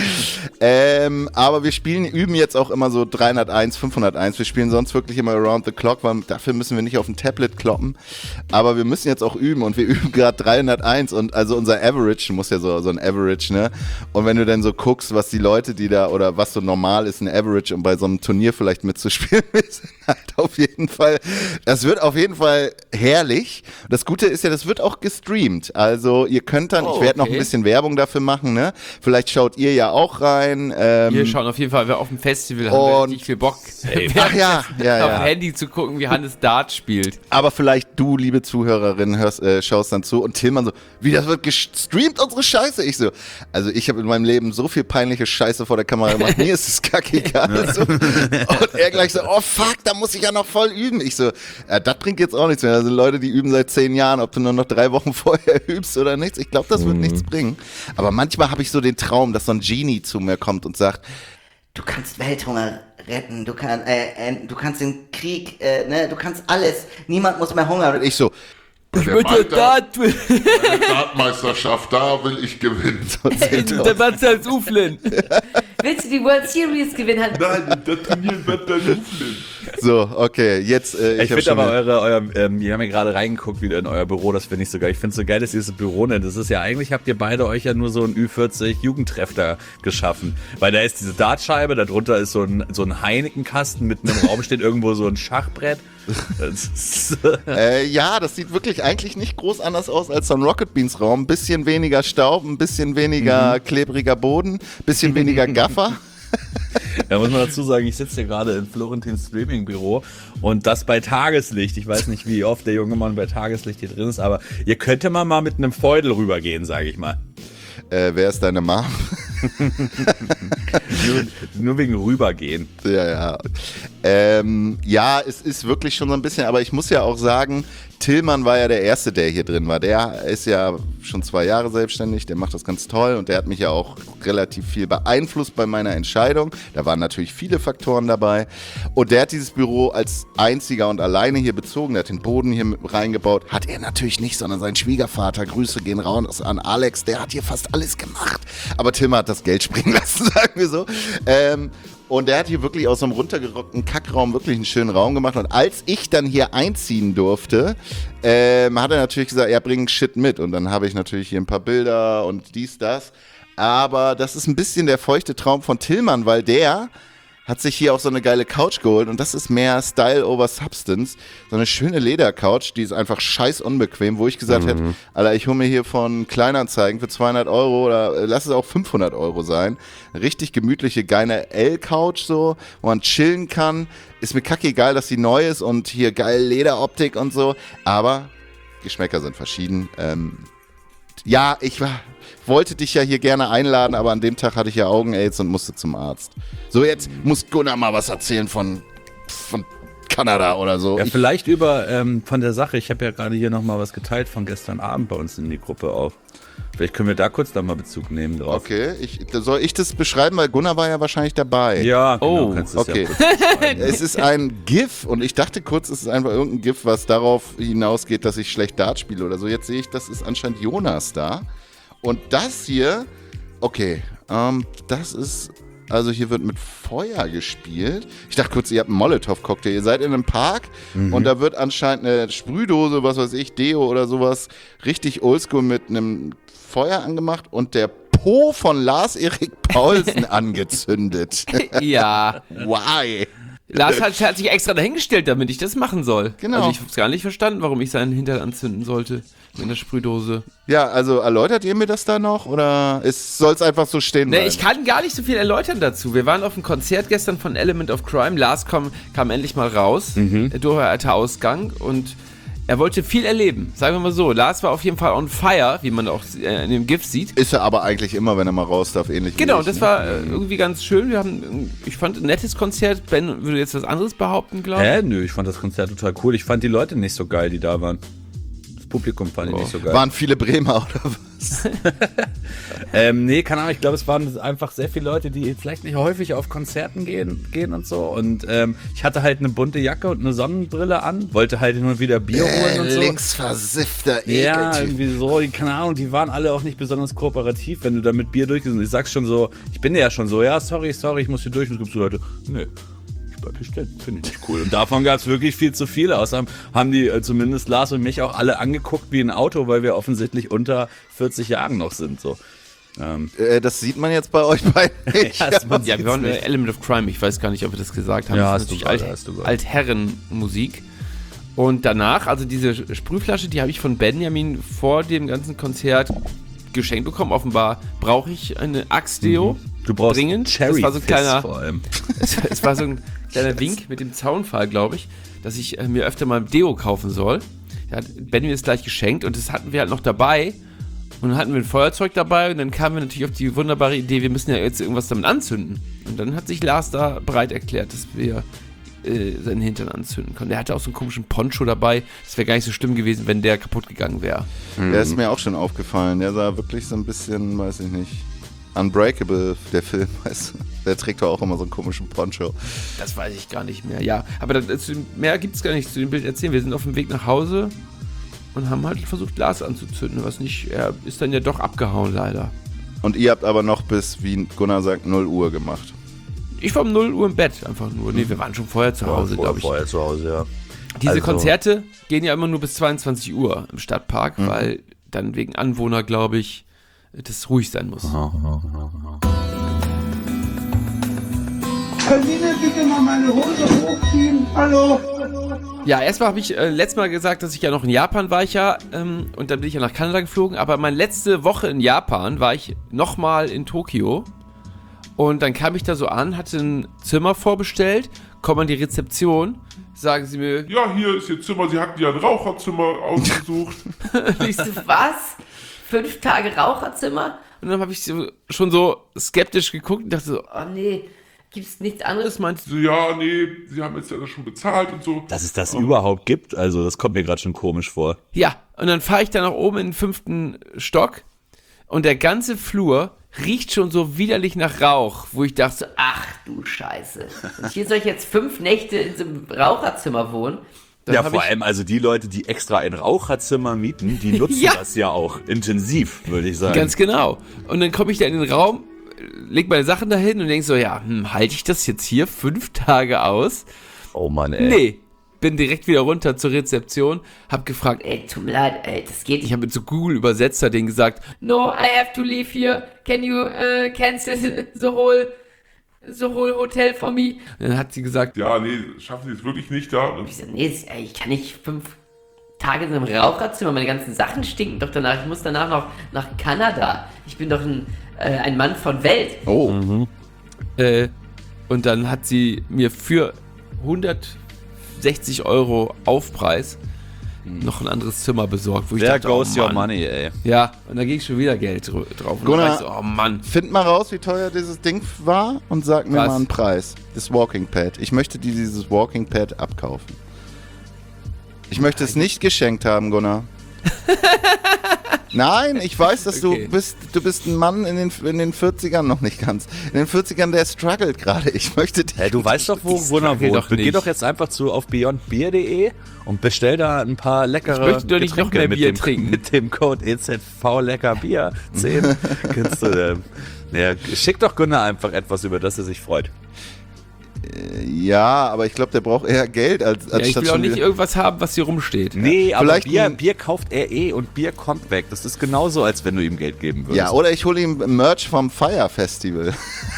Aber wir üben jetzt auch immer so 301, 501. Wir spielen sonst wirklich immer around the clock, weil dafür müssen wir nicht auf dem Tablet kloppen. Aber wir müssen jetzt auch üben und wir üben gerade 301 und also unser Average, muss ja so ein Average, ne? Und wenn du dann so guckst, was die Leute, die da, oder was so normal ist, ein Average, um bei so einem Turnier vielleicht mitzuspielen, ist halt auf jeden Fall, das wird auf jeden Fall herrlich. Das Gute ist ja, das wird auch gestreamt. Also ihr könnt dann, ich werde noch ein bisschen Werbung dafür machen, ne? Vielleicht schaut ihr ja auch rein. Wir schauen auf jeden Fall, wer auf dem Festival hat richtig viel Bock, auf dem Handy zu gucken, wie Hannes Dart spielt. Aber vielleicht du, liebe Zuhörerin, schaust dann zu und Tillmann so, wie das wird gestreamt, unsere Scheiße. Ich so, also ich habe in meinem Leben so viel peinliche Scheiße vor der Kamera gemacht, mir ist es kackegal. So. Und er gleich so, oh fuck, da muss ich ja noch voll üben. Ich so, das bringt jetzt auch nichts mehr. Da sind Leute, die üben seit 10 Jahren, ob du nur noch 3 Wochen vorher übst oder nichts. Ich glaube, das wird nichts bringen. Aber manchmal habe ich so den Traum, dass so ein Genie zu mir kommt und sagt, Du kannst Welthunger retten, du kannst den Krieg, du kannst alles. Niemand muss mehr hungern. und ich so, Ich möchte Dart Meine Dartmeisterschaft, da will ich gewinnen. der Batzals Uflen. Willst du die World Series gewinnen? Nein, das Turnier wird dann Uflen. so, okay, jetzt, Ich finde aber wir haben ja gerade reingeguckt wieder in euer Büro, das finde ich so geil. Ich finde es so geil, dass dieses Büro nennt. Das ist ja eigentlich, habt ihr beide euch ja nur so ein Ü40 Jugendtreff da geschaffen. Weil da ist diese Dartscheibe, darunter ist so ein Heineken-Kasten, mitten im Raum steht irgendwo so ein Schachbrett. ja, das sieht wirklich eigentlich nicht groß anders aus als so ein Rocket Beans Raum. Ein bisschen weniger Staub, ein bisschen weniger klebriger Boden, ein bisschen weniger Gaffer. Da muss man dazu sagen, ich sitze hier gerade in Florentins Streaming-Büro und das bei Tageslicht. Ich weiß nicht, wie oft der junge Mann bei Tageslicht hier drin ist, aber ihr könnt ja mal mit einem Feudel rübergehen, sage ich mal. Wer ist deine Mom? nur wegen rübergehen. Ja. Ja, es ist wirklich schon so ein bisschen, aber ich muss ja auch sagen, Tillmann war ja der Erste, der hier drin war. Der ist ja schon 2 Jahre selbstständig, der macht das ganz toll und der hat mich ja auch relativ viel beeinflusst bei meiner Entscheidung. Da waren natürlich viele Faktoren dabei. Und der hat dieses Büro als einziger und alleine hier bezogen. Der hat den Boden hier mit reingebaut. Hat er natürlich nicht, sondern sein Schwiegervater. Grüße gehen raus an Alex, der hat hier fast alles gemacht. Aber Tillmann hat das Geld springen lassen, sagen wir so. Und der hat hier wirklich aus so einem runtergerockten Kackraum wirklich einen schönen Raum gemacht. Und als ich dann hier einziehen durfte, hat er natürlich gesagt, ja, bring Shit mit. Und dann habe ich natürlich hier ein paar Bilder und dies, das. Aber das ist ein bisschen der feuchte Traum von Tillmann, weil der hat sich hier auch so eine geile Couch geholt und das ist mehr Style over Substance. So eine schöne Ledercouch, die ist einfach scheiß unbequem, wo ich gesagt hätte, Alter, ich hole mir hier von Kleinanzeigen für 200 € oder lass es auch 500 € sein. Eine richtig gemütliche, geile L-Couch so, wo man chillen kann. Ist mir kackegal, dass die neu ist und hier geil Lederoptik und so, aber Geschmäcker sind verschieden. Ja, ich wollte dich ja hier gerne einladen, aber an dem Tag hatte ich ja Augen-Aids und musste zum Arzt. So, jetzt muss Gunnar mal was erzählen von Kanada oder so. Ja, vielleicht von der Sache, ich habe ja gerade hier nochmal was geteilt von gestern Abend bei uns in die Gruppe auch. Vielleicht können wir da kurz dann mal Bezug nehmen drauf. Okay, soll ich das beschreiben, weil Gunnar war ja wahrscheinlich dabei. Ja, genau, kannst du es okay. Ja es ist ein GIF und ich dachte kurz, es ist einfach irgendein GIF, was darauf hinausgeht, dass ich schlecht Dart spiele oder so. Jetzt sehe ich, das ist anscheinend Jonas da. Und das hier, okay, das ist Also hier wird mit Feuer gespielt. Ich dachte kurz, ihr habt einen Molotow-Cocktail. Ihr seid in einem Park und da wird anscheinend eine Sprühdose, was weiß ich, Deo oder sowas, richtig oldschool mit einem Feuer angemacht und der Po von Lars-Erik Paulsen angezündet. Ja. Why? Lars hat sich extra dahingestellt, damit ich das machen soll. Genau. Also ich hab's gar nicht verstanden, warum ich seinen Hintern anzünden sollte mit einer Sprühdose. Ja, also erläutert ihr mir das da noch oder soll es einfach so stehen bleiben? Nee, ich kann gar nicht so viel erläutern dazu. Wir waren auf einem Konzert gestern von Element of Crime. Lars kam endlich mal raus, durch alter Ausgang und er wollte viel erleben, sagen wir mal so. Lars war auf jeden Fall on fire, wie man auch in dem GIF sieht. Ist er aber eigentlich immer, wenn er mal raus darf, ähnlich wie Genau, ich, das war irgendwie ganz schön. Ich fand ein nettes Konzert. Ben würde jetzt was anderes behaupten, glaube ich. Nö, ich fand das Konzert total cool. Ich fand die Leute nicht so geil, die da waren. Das Publikum fand ich nicht so geil. Waren viele Bremer oder was? Nee, keine Ahnung. Ich glaube, es waren einfach sehr viele Leute, die vielleicht nicht häufig auf Konzerten gehen und so. Und ich hatte halt eine bunte Jacke und eine Sonnenbrille an. Wollte halt immer wieder Bier holen und so. Linksversiffter Ja, Ekeltyp. irgendwie so, keine Ahnung, die waren alle auch nicht besonders kooperativ, wenn du da mit Bier durchgehst. Und ich sag's schon so, ich bin ja schon so, ja, sorry, ich muss hier durch. Und es gibt so Leute, nee, ich bleib hier stehen, finde ich nicht cool. Und davon gab's wirklich viel zu viele. Außerdem haben die zumindest Lars und mich auch alle angeguckt wie ein Auto, weil wir offensichtlich unter 40 Jahren noch sind, so. Das sieht man jetzt bei euch beiden nicht. Ja, das man Ja, wir waren Element of Crime. Ich weiß gar nicht, ob wir das gesagt haben. Ja, das hast du ist gerade, natürlich hast du gerade. Altherrenmusik. Und danach, also diese Sprühflasche, die habe ich von Benjamin vor dem ganzen Konzert geschenkt bekommen. Offenbar brauche ich eine Axe-Deo. Du brauchst dringend. Cherry Das war so ein kleiner, vor allem. es war so ein kleiner Wink mit dem Zaunpfahl, glaube ich, dass ich mir öfter mal Deo kaufen soll. Da hat Benjamin es gleich geschenkt und das hatten wir halt noch dabei. Und dann hatten wir ein Feuerzeug dabei und dann kamen wir natürlich auf die wunderbare Idee, wir müssen ja jetzt irgendwas damit anzünden. Und dann hat sich Lars da bereit erklärt, dass wir seinen Hintern anzünden können. Der hatte auch so einen komischen Poncho dabei. Das wäre gar nicht so schlimm gewesen, wenn der kaputt gegangen wäre. Der ist mir auch schon aufgefallen. Der sah wirklich so ein bisschen, weiß ich nicht, Unbreakable, der Film, weißt du. Der trägt doch auch immer so einen komischen Poncho. Das weiß ich gar nicht mehr. Ja, aber mehr gibt es gar nicht zu dem Bild erzählen. Wir sind auf dem Weg nach Hause und haben halt versucht, Lars anzuzünden. Was nicht, er ist dann ja doch abgehauen, leider. Und ihr habt aber noch bis, wie Gunnar sagt, 0 Uhr gemacht. Ich war um 0 Uhr im Bett einfach nur. Nee, wir waren schon vorher zu Hause, glaube ich. Vorher zu Hause, ja. Diese Also- Konzerte gehen ja immer nur bis 22 Uhr im Stadtpark, weil dann wegen Anwohner, glaube ich, das ruhig sein muss. Können Sie mir bitte mal meine Hose hochziehen? Hallo? Ja, erstmal habe ich letztes Mal gesagt, dass ich ja noch in Japan war und dann bin ich ja nach Kanada geflogen, aber meine letzte Woche in Japan war ich nochmal in Tokio und dann kam ich da so an, hatte ein Zimmer vorbestellt, komme an die Rezeption, sagen sie mir, Ja, hier ist Ihr Zimmer. Sie hatten ja ein Raucherzimmer ausgesucht. ich so, Was? 5 Tage Raucherzimmer? und dann habe ich schon so skeptisch geguckt und dachte so, Oh nee, gibt's nichts anderes? das meinst du? So, ja, nee, Sie haben jetzt ja das schon bezahlt und so. Dass es das überhaupt gibt, also das kommt mir gerade schon komisch vor. Ja, und dann fahre ich da nach oben in den 5. Stock und der ganze Flur riecht schon so widerlich nach Rauch, wo ich dachte, Ach du Scheiße. Und hier soll ich jetzt 5 Nächte in so einem Raucherzimmer wohnen? dann Ja, hab vor ich, allem also die Leute, die extra ein Raucherzimmer mieten, die nutzen Ja. das ja auch intensiv, würde ich sagen. ganz genau. Und dann komme ich da in den Raum, leg meine Sachen dahin und denk so, ja, halte ich das jetzt hier 5 Tage aus? Oh Mann, ey. Nee. Bin direkt wieder runter zur Rezeption, hab gefragt, Ey, tut mir leid, ey, das geht ich nicht. habe mit so Google-Übersetzer denen gesagt, No, I have to leave here. Can you cancel the whole hotel for me? und dann hat sie gesagt, Ja, nee, schaffen Sie es wirklich nicht da. Ich so, nee, ey, ich kann nicht 5 Tage in einem Raucherzimmer, meine ganzen Sachen stinken doch danach. Ich muss danach noch nach Kanada. Ich bin doch ein Mann von Welt. Oh. und dann hat sie mir für 160 € Aufpreis noch ein anderes Zimmer besorgt, wo ich There dachte, goes oh your Mann. money, ey. Ja, und da ging schon wieder Geld drauf. Und Gunnar- dann war ich so, oh Mann. Find mal raus, wie teuer dieses Ding war und sag mir Was? mal einen Preis. Das Walking Pad. Ich möchte dir dieses Walking Pad abkaufen. Ich möchte es nicht geschenkt haben, Gunnar. Nein, ich weiß, dass Okay. du bist ein Mann in den 40ern noch nicht ganz. In den 40ern, der struggelt gerade. Ich möchte dich. Hey, du weißt doch, wo Gunnar struggle wohnt. doch Geh nicht. doch jetzt einfach auf beyondbeer.de und bestell da ein paar leckere Ich möchte doch nicht noch mehr mit Bier dem, trinken. Mit dem Code EZV lecker Bier 10 kannst du, schick doch Gunnar einfach etwas, über das er sich freut. Ja, aber ich glaube, der braucht eher Geld als Ja, ich statt will auch schon nicht wieder- irgendwas haben, was hier rumsteht. Nee, aber Vielleicht Bier kauft er und Bier kommt weg. Das ist genauso, als wenn du ihm Geld geben würdest. Ja, oder ich hole ihm Merch vom Fire Festival.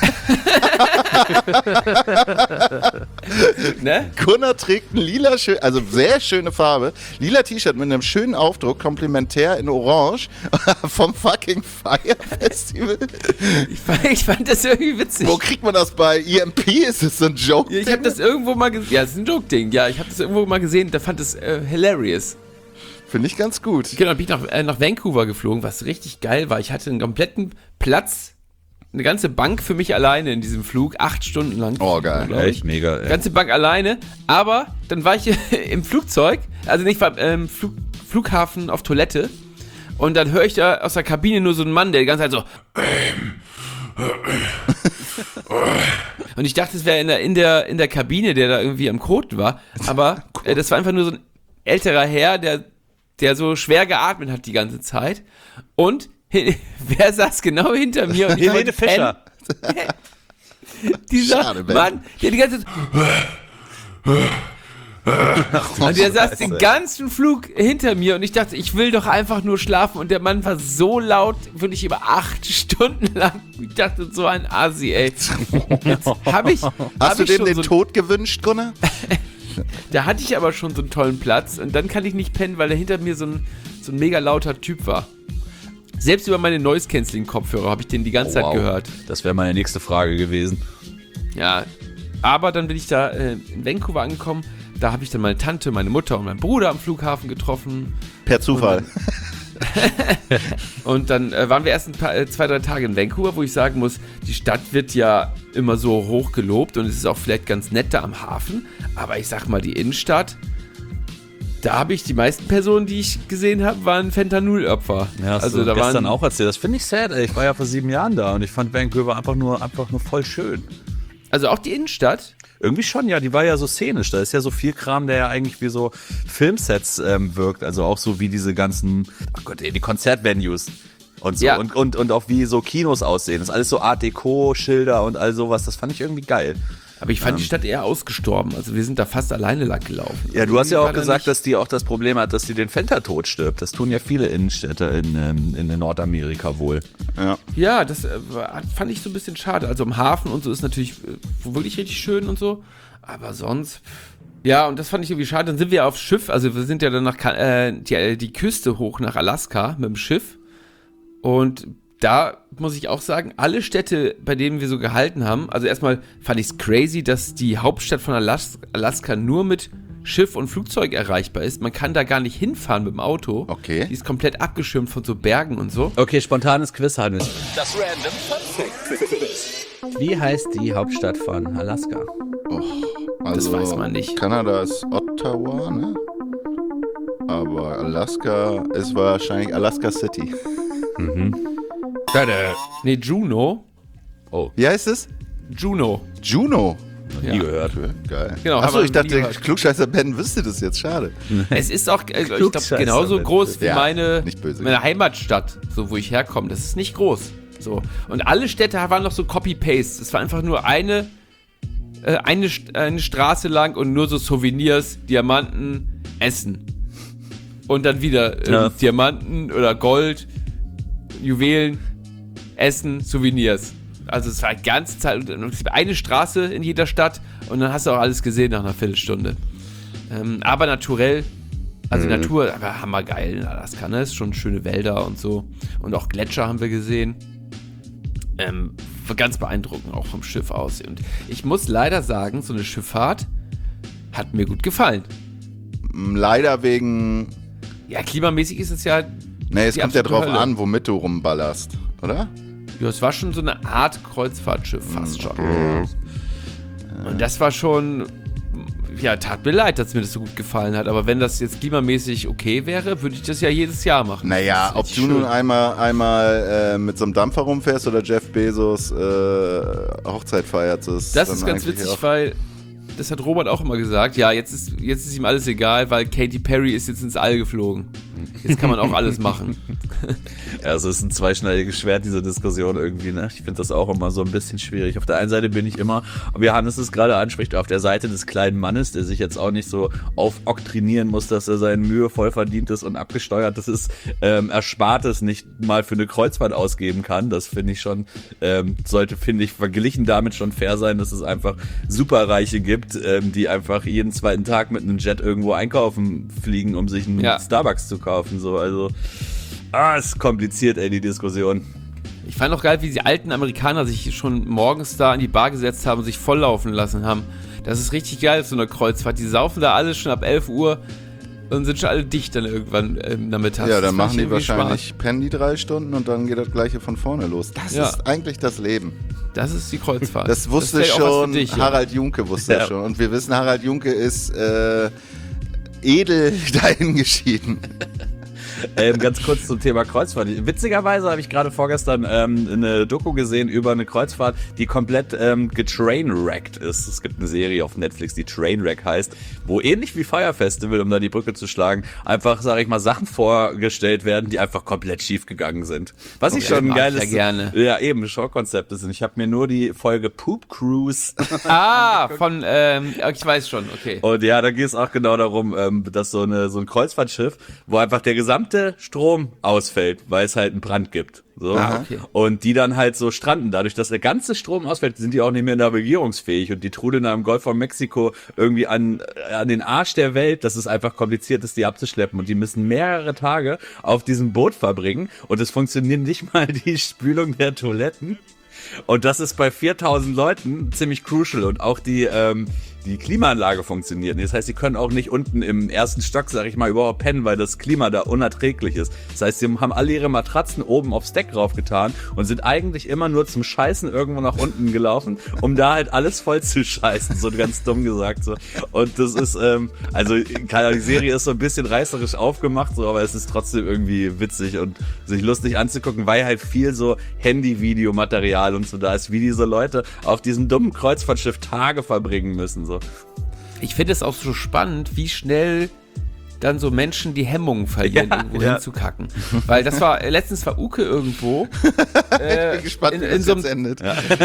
Ne? Gunnar trägt ein lila, also sehr schöne Farbe, lila T-Shirt mit einem schönen Aufdruck, komplementär in Orange, vom fucking Fire Festival. Ich fand das irgendwie witzig. Wo kriegt man das bei EMP? Ist das so ein Joke? Ja, ich habe das irgendwo mal gesehen. Ja, das ist ein Joke-Ding. Ja, ich habe das irgendwo mal gesehen. Da fand es hilarious. Finde ich ganz gut. Genau, bin ich nach Vancouver geflogen, was richtig geil war. Ich hatte einen kompletten Platz, eine ganze Bank für mich alleine in diesem Flug, 8 Stunden lang. Oh, geil. glaub ich. Echt mega. Ey. Ganze Bank alleine, aber dann war ich im Flugzeug, also nicht beim Flughafen auf Toilette, und dann höre ich da aus der Kabine nur so einen Mann, der die ganze Zeit so und ich dachte, es wäre in der Kabine, der da irgendwie am Koten war, aber das war einfach nur so ein älterer Herr, der so schwer geatmet hat die ganze Zeit. Und wer saß genau hinter mir? Und ich Helene wollte Fischer. pennen. Dieser Schade, Ben. Mann, der die ganze Zeit und der saß den ganzen Flug hinter mir und ich dachte, ich will doch einfach nur schlafen, und der Mann war so laut, wirklich über 8 Stunden lang. Ich dachte, so ein Asi, ey. Jetzt Hast du dem den Tod gewünscht, Gunnar? Da hatte ich aber schon so einen tollen Platz, und dann kann ich nicht pennen, weil da hinter mir so ein mega lauter Typ war. Selbst über meine Noise-Canceling-Kopfhörer habe ich den die ganze Zeit gehört. Das wäre meine nächste Frage gewesen. Ja, aber dann bin ich da in Vancouver angekommen. Da habe ich dann meine Tante, meine Mutter und meinen Bruder am Flughafen getroffen. Per Zufall. Und dann waren wir erst 2-3 Tage in Vancouver, wo ich sagen muss, die Stadt wird ja immer so hoch gelobt und es ist auch vielleicht ganz nett da am Hafen. Aber ich sag mal, die Innenstadt, da habe ich die meisten Personen, die ich gesehen habe, waren Fentanyl-Opfer. Ja, also du da gestern waren auch erzählt. Das finde ich sad, ey. Ich war ja vor 7 Jahren da und ich fand Vancouver einfach nur voll schön. Also auch die Innenstadt. Irgendwie schon, ja, die war ja so szenisch. Da ist ja so viel Kram, der ja eigentlich wie so Filmsets wirkt. Also auch so wie diese ganzen, oh Gott, ey, die Konzertvenues und so. Ja. Und auch wie so Kinos aussehen. Das ist alles so Art Deco, Schilder und all sowas. Das fand ich irgendwie geil. Aber ich fand die Stadt eher ausgestorben. Also wir sind da fast alleine lang gelaufen. Ja, du hast ja Irgendwie auch war da gesagt, nicht- dass die auch das Problem hat, dass die den Fentertod stirbt. Das tun ja viele Innenstädte in Nordamerika wohl. Ja. Ja, das fand ich so ein bisschen schade. Also im Hafen und so ist natürlich wirklich richtig schön und so. Aber sonst... Ja, und das fand ich irgendwie schade. Dann sind wir aufs Schiff. Also wir sind ja dann die Küste hoch nach Alaska mit dem Schiff. Und da muss ich auch sagen, alle Städte, bei denen wir so gehalten haben, also erstmal fand ich es crazy, dass die Hauptstadt von Alaska nur mit Schiff und Flugzeug erreichbar ist. Man kann da gar nicht hinfahren mit dem Auto. Okay. Die ist komplett abgeschirmt von so Bergen und so. Okay, spontanes Quiz, Hannes. Das Random Fun Fact. Wie heißt die Hauptstadt von Alaska? Also, Das weiß man nicht. Kanada ist Ottawa, ne? Aber Alaska ist wahrscheinlich Alaska City. Nee, Juneau. Wie heißt es? Juneau. Juno. Nie gehört. Okay, geil. Genau, Achso, haben ich wir dachte, nie gehört. Klugscheißer Ben wüsste das jetzt. Schade. Es ist auch, ich glaube, Klugscheißer, genauso wenn- groß wie Ja, meine nicht böse. Heimatstadt, so wo ich herkomme. Das ist nicht groß. So. Und alle Städte waren noch so Copy-Paste. Es war einfach nur eine Straße lang und nur so Souvenirs, Diamanten, Essen. Und dann wieder Ja. Diamanten oder Gold, Juwelen, Essen, Souvenirs. Also es war die ganze Zeit eine Straße in jeder Stadt und dann hast du auch alles gesehen nach einer Viertelstunde. Aber naturell, also Natur, aber hammergeil in Alaska, ne? Ist schon schöne Wälder und so. Und auch Gletscher haben wir gesehen. War ganz beeindruckend, auch vom Schiff aus. Und ich muss leider sagen, so eine Schifffahrt hat mir gut gefallen. Leider wegen. Ja, klimamäßig ist es ja. Ne, es die kommt ja absolute drauf Hölle. an, womit du rumballerst, oder? Ja, es war schon so eine Art Kreuzfahrtschiff fast schon. Und das war schon, ja, tat mir leid, dass mir das so gut gefallen hat. Aber wenn das jetzt klimamäßig okay wäre, würde ich das ja jedes Jahr machen. Naja, ob du nun einmal mit so einem Dampfer rumfährst oder Jeff Bezos Hochzeit feiert. Das ist ganz witzig, weil das hat Robert auch immer gesagt. Ja, jetzt ist ihm alles egal, weil Katy Perry ist jetzt ins All geflogen. Jetzt kann man auch alles machen. Ja, also es ist ein zweischneidiges Schwert, diese Diskussion irgendwie, ne? Ich finde das auch immer so ein bisschen schwierig. Auf der einen Seite bin ich immer, wie Hannes es gerade anspricht, auf der Seite des kleinen Mannes, der sich jetzt auch nicht so aufoktrinieren muss, dass er seine Mühe voll verdientes und abgesteuertes ist, Erspartes nicht mal für eine Kreuzfahrt ausgeben kann. Das finde ich schon, sollte, finde ich, verglichen damit schon fair sein, dass es einfach Superreiche gibt, die einfach jeden zweiten Tag mit einem Jet irgendwo einkaufen fliegen, um sich einen Starbucks zu kaufen, so, also ist kompliziert, ey, die Diskussion. Ich fand auch geil, wie die alten Amerikaner sich schon morgens da in die Bar gesetzt haben und sich volllaufen lassen haben. Das ist richtig geil auf so einer Kreuzfahrt. Die saufen da alle schon ab 11 Uhr und sind schon alle dicht dann irgendwann nachmittags. Ja, dann machen die wahrscheinlich, pennen die 3 Stunden und dann geht das Gleiche von vorne los. Das ist eigentlich das Leben. Das ist die Kreuzfahrt. Das wusste schon dich, Harald Junke wusste das schon. Und wir wissen, Harald Junke ist edel dahin geschieden. Ganz kurz zum Thema Kreuzfahrt. Witzigerweise habe ich gerade vorgestern eine Doku gesehen über eine Kreuzfahrt, die komplett getrainwreckt ist. Es gibt eine Serie auf Netflix, die Trainwreck heißt, wo ähnlich wie Fire Festival, um da die Brücke zu schlagen, einfach, sage ich mal, Sachen vorgestellt werden, die einfach komplett schief gegangen sind. Was ich schon ein geiles... Ja, eben, Showkonzept ist. Und ich habe mir nur die Folge Poop Cruise... von... ich weiß schon, okay. Und ja, da geht es auch genau darum, dass so ein Kreuzfahrtschiff, wo einfach der gesamte Strom ausfällt, weil es halt einen Brand gibt. So. Okay. Und die dann halt so stranden. Dadurch, dass der ganze Strom ausfällt, sind die auch nicht mehr navigierungsfähig und die trudeln da im Golf von Mexiko irgendwie an den Arsch der Welt, dass es einfach kompliziert ist, die abzuschleppen. Und die müssen mehrere Tage auf diesem Boot verbringen und es funktioniert nicht mal die Spülung der Toiletten. Und das ist bei 4000 Leuten ziemlich crucial und auch die Klimaanlage funktioniert. Das heißt, sie können auch nicht unten im ersten Stock, sag ich mal, überhaupt pennen, weil das Klima da unerträglich ist. Das heißt, sie haben alle ihre Matratzen oben aufs Deck raufgetan und sind eigentlich immer nur zum Scheißen irgendwo nach unten gelaufen, um da halt alles voll zu scheißen, so ganz dumm gesagt. So. Und das ist, die Serie ist so ein bisschen reißerisch aufgemacht, so, aber es ist trotzdem irgendwie witzig und sich lustig anzugucken, weil halt viel so Handy-Videomaterial und so da ist, wie diese Leute auf diesem dummen Kreuzfahrtschiff Tage verbringen müssen, so. Ich finde es auch so spannend, wie schnell dann so Menschen die Hemmungen verlieren, irgendwo hinzukacken. Weil das war, letztens war Uke irgendwo. Ich bin gespannt, wie das jetzt endet.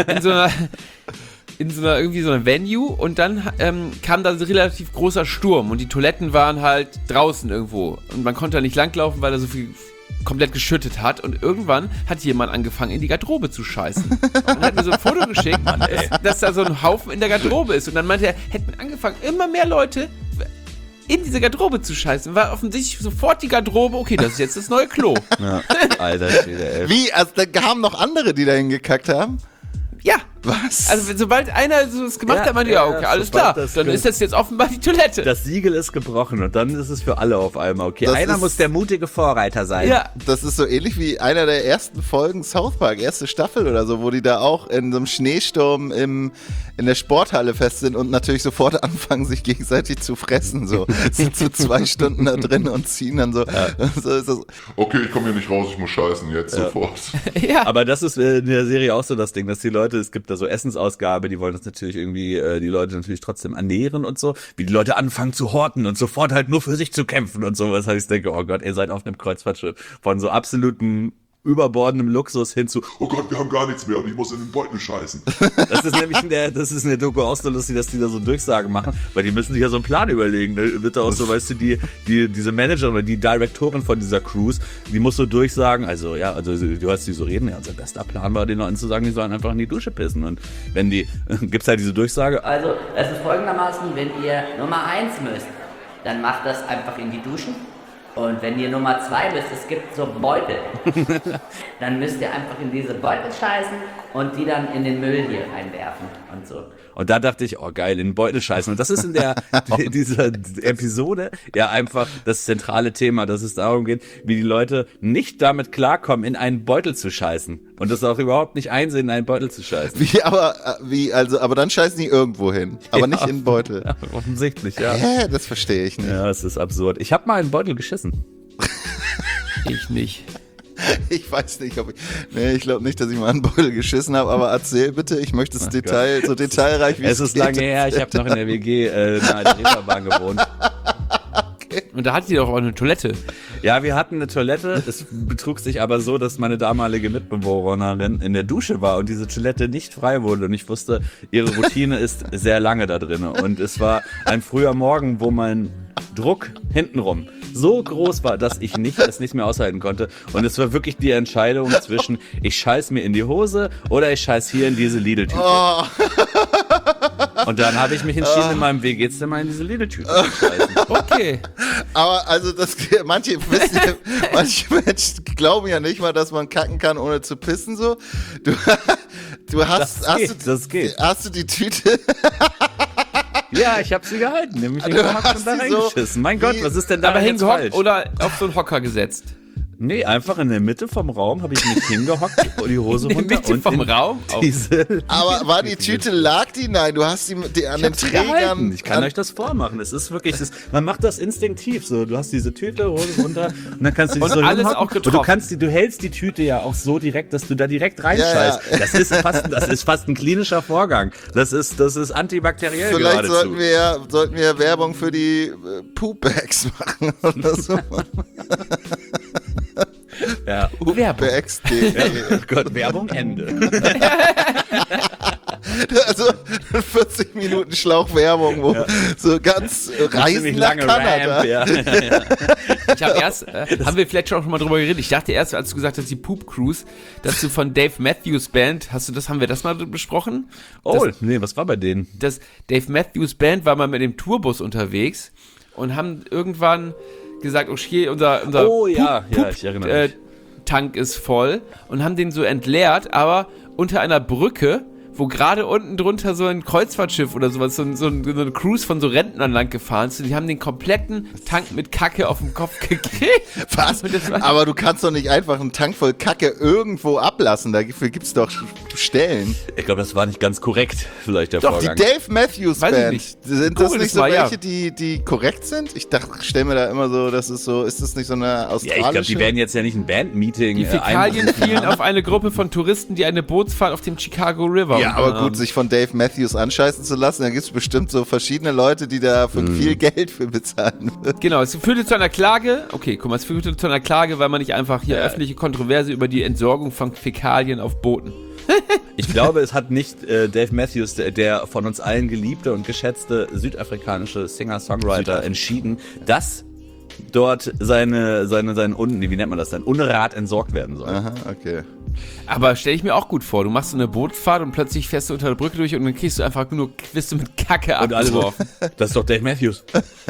In so einer irgendwie so einer Venue und dann kam da so ein relativ großer Sturm und die Toiletten waren halt draußen irgendwo und man konnte da nicht langlaufen, weil da so viel komplett geschüttet hat und irgendwann hat jemand angefangen, in die Garderobe zu scheißen. Und hat mir so ein Foto geschickt, dass da so ein Haufen in der Garderobe ist. Und dann meinte er, hätten angefangen, immer mehr Leute in diese Garderobe zu scheißen. War offensichtlich sofort die Garderobe, okay, das ist jetzt das neue Klo. Ja. Alter Schwede, ey. Wie? Also da haben noch andere, die da hingekackt haben? Ja. Was? Also sobald einer so es gemacht hat, meinte okay, alles klar, dann ist das jetzt offenbar die Toilette. Das Siegel ist gebrochen und dann ist es für alle auf einmal okay. Einer muss der mutige Vorreiter sein. Ja, das ist so ähnlich wie einer der ersten Folgen South Park, erste Staffel oder so, wo die da auch in so einem Schneesturm in der Sporthalle fest sind und natürlich sofort anfangen, sich gegenseitig zu fressen. So sind so 2 Stunden da drin und ziehen dann so. Ja. So ist das. Okay, ich komme hier nicht raus, ich muss scheißen, jetzt sofort. Ja. Aber das ist in der Serie auch so das Ding, dass die Leute, es gibt da so Essensausgabe, die wollen das natürlich irgendwie, die Leute natürlich trotzdem ernähren und so, wie die Leute anfangen zu horten und sofort halt nur für sich zu kämpfen und sowas. Ich denke, oh Gott, ihr seid auf einem Kreuzfahrtschiff von so absoluten überbordendem Luxus hin zu, oh Gott, wir haben gar nichts mehr und ich muss in den Beutel scheißen. Das ist nämlich in der Doku auch so lustig, dass die da so Durchsagen machen, weil die müssen sich ja so einen Plan überlegen. Da wird da auch so, weißt du, diese Managerin oder die Direktorin von dieser Cruise, die muss so durchsagen, also du hast die so reden, ja, unser bester Plan war, den Leuten zu sagen, die sollen einfach in die Dusche pissen. Und wenn gibt's halt diese Durchsage. Also, es ist folgendermaßen, wenn ihr Nummer 1 müsst, dann macht das einfach in die Duschen. Und wenn ihr Nummer 2 bist, es gibt so Beutel, dann müsst ihr einfach in diese Beutel scheißen und die dann in den Müll hier reinwerfen und so. Und da dachte ich, oh geil, in den Beutel scheißen. Und das ist in dieser Episode ja einfach das zentrale Thema, dass es darum geht, wie die Leute nicht damit klarkommen, in einen Beutel zu scheißen. Und das auch überhaupt nicht einsehen, in einen Beutel zu scheißen. Aber dann scheißen die irgendwo hin. Aber nicht in den Beutel. Ja, offensichtlich, ja. Das verstehe ich nicht. Ja, es ist absurd. Ich habe mal in einen Beutel geschissen. Ich nicht. Ich weiß nicht, ich glaube nicht, dass ich mal einen Beutel geschissen habe, aber erzähl bitte, ich möchte es so detailreich wie es ist geht. lange her, ich habe noch in der WG nahe der Reeperbahn gewohnt. Und da hattet ihr doch auch eine Toilette. Ja, wir hatten eine Toilette, es betrug sich aber so, dass meine damalige Mitbewohnerin in der Dusche war und diese Toilette nicht frei wurde und ich wusste, ihre Routine ist sehr lange da drin und es war ein früher Morgen, wo mein Druck hintenrum so groß war, dass ich es nicht mehr aushalten konnte und es war wirklich die Entscheidung zwischen, ich scheiß mir in die Hose oder ich scheiß hier in diese Lidl-Tüte. Oh. Und dann habe ich mich entschieden, in meinem WG-Zimmer in diese Lidl-Tüte zu scheißen. Okay. Aber also manche Menschen glauben ja nicht mal, dass man kacken kann, ohne zu pissen so. Das geht. Hast du die Tüte? Ja, ich habe sie gehalten, nämlich und da reingeschissen. Mein Gott, was ist denn da jetzt falsch? Oder auf so einen Hocker gesetzt? Nee, einfach in der Mitte vom Raum habe ich mich hingehockt, die Hose runter. In der Mitte vom Raum? Aber war die Tüte, lag die? Nein, du hast die an den Trägern. Ich kann euch das vormachen. Es ist wirklich, man macht das instinktiv so. Du hast diese Tüte, Hose runter und dann kannst du die so alles hinhocken. auch getroffen. Und du hältst die Tüte ja auch so direkt, dass du da direkt reinscheißt. Ja. Das ist fast ein klinischer Vorgang. Das ist antibakteriell Vielleicht geradezu. sollten wir Werbung für die Poop-Bags machen oder so. Ja. Werbung. Oh Gott, Werbung Ende. Also 40 Minuten Schlauchwerbung, wo so ganz Reisen nach Kanada. Ramp, ja. Ich habe erst, haben wir vielleicht schon mal drüber geredet, ich dachte erst, als du gesagt hast, die Poop Cruise, dass du von Dave Matthews Band, haben wir das mal besprochen? Nee, was war bei denen? Dave Matthews Band war mal mit dem Tourbus unterwegs und haben irgendwann gesagt, okay, unser ich erinnere mich. Tank ist voll und haben den so entleert, aber unter einer Brücke, wo gerade unten drunter so ein Kreuzfahrtschiff oder sowas, so eine Cruise von so Rentnern lang gefahren ist. Und die haben den kompletten Tank mit Kacke auf den Kopf gekriegt. Was? Aber du kannst doch nicht einfach einen Tank voll Kacke irgendwo ablassen. Dafür gibt es doch Stellen. Ich glaube, das war nicht ganz korrekt, vielleicht der Doch, Vorgang. die Dave Matthews Band. Sind das nicht so welche, ja. die korrekt sind? Ich dachte, stell mir da immer so, ist das nicht so eine australische? Ja, ich glaube, die werden jetzt ja nicht ein Bandmeeting. Die Fäkalien fielen auf eine Gruppe von Touristen, die eine Bootsfahrt auf dem Chicago River Ja, aber gut, sich von Dave Matthews anscheißen zu lassen, da gibt es bestimmt so verschiedene Leute, die da viel Geld für bezahlen würden. Genau, es führte zu einer Klage. Okay, guck mal, es führte zu einer Klage, weil man nicht einfach hier öffentliche Kontroverse über die Entsorgung von Fäkalien auf Booten. Ich glaube, es hat nicht Dave Matthews, der von uns allen geliebte und geschätzte südafrikanische Singer-Songwriter, entschieden, dass dort sein Unrat entsorgt werden soll. Aha, okay. Aber stelle ich mir auch gut vor, du machst so eine Bootfahrt und plötzlich fährst du unter der Brücke durch und dann kriegst du einfach wirst du mit Kacke Und alle so, abgeworfen. das ist doch Dave Matthews.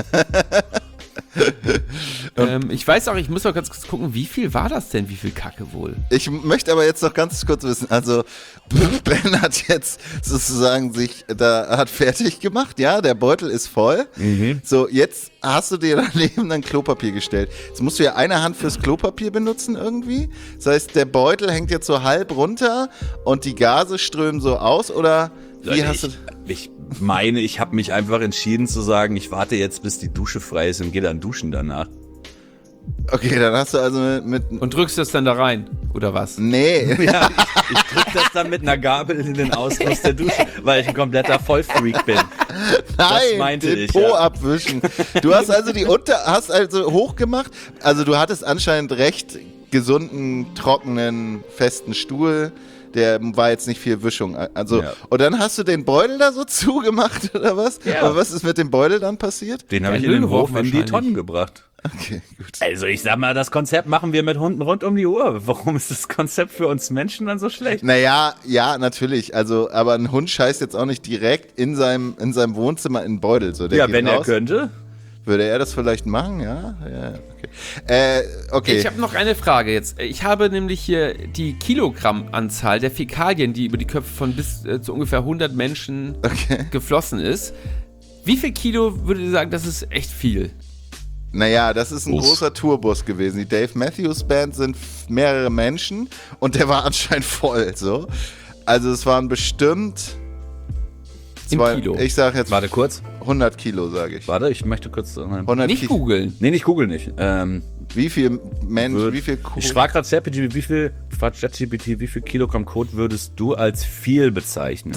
Ich weiß auch, ich muss mal ganz kurz gucken, wie viel war das denn, wie viel Kacke wohl? Ich möchte aber jetzt noch ganz kurz wissen, also Ben hat jetzt sozusagen hat fertig gemacht, ja, der Beutel ist voll. So, jetzt hast du dir daneben dann Klopapier gestellt. Jetzt musst du ja eine Hand fürs Klopapier benutzen irgendwie. Das heißt, der Beutel hängt jetzt so halb runter und die Gase strömen so aus, oder wie hast du... Ich meine, ich habe mich einfach entschieden zu sagen, ich warte jetzt, bis die Dusche frei ist und gehe dann duschen danach. Okay, dann hast du also mit Und drückst das dann da rein, oder was? Nee. Ja, ich drück das dann mit einer Gabel in den Ausguss der Dusche, weil ich ein kompletter Vollfreak bin. Nein, den Po abwischen. Du hast also hast hochgemacht. Also du hattest anscheinend recht gesunden, trockenen, festen Stuhl. Der war jetzt nicht viel Wischung. Also, ja. Und dann hast du den Beutel da so zugemacht, oder was? Ja. Aber was ist mit dem Beutel dann passiert? Den habe ich in den Hof in die Tonnen gebracht. Okay, gut. Also ich sag mal, das Konzept machen wir mit Hunden rund um die Uhr. Warum ist das Konzept für uns Menschen dann so schlecht? Naja, ja, natürlich. Also, aber ein Hund scheißt jetzt auch nicht direkt in seinem Wohnzimmer in den Beutel. So, der ja, geht wenn raus. er könnte. Würde er das vielleicht machen, ja? Ja, okay. Okay. Ich habe noch eine Frage jetzt. Ich habe nämlich hier die Kilogrammanzahl der Fäkalien, die über die Köpfe von bis zu ungefähr 100 Menschen geflossen ist. Wie viel Kilo würdet ihr sagen, das ist echt viel? Naja, das ist ein großer Tourbus gewesen. Die Dave Matthews Band sind mehrere Menschen und der war anscheinend voll, so. Also es waren bestimmt Kilo. Ich sag jetzt Warte kurz. 100 Kilo, sage ich. Warte, ich möchte kurz... 100 Nicht googeln. Nee, nicht googeln nicht. Wie viel Mensch, Ich frage gerade ChatGPT, wie viel Kilogramm Kot würdest du als viel bezeichnen?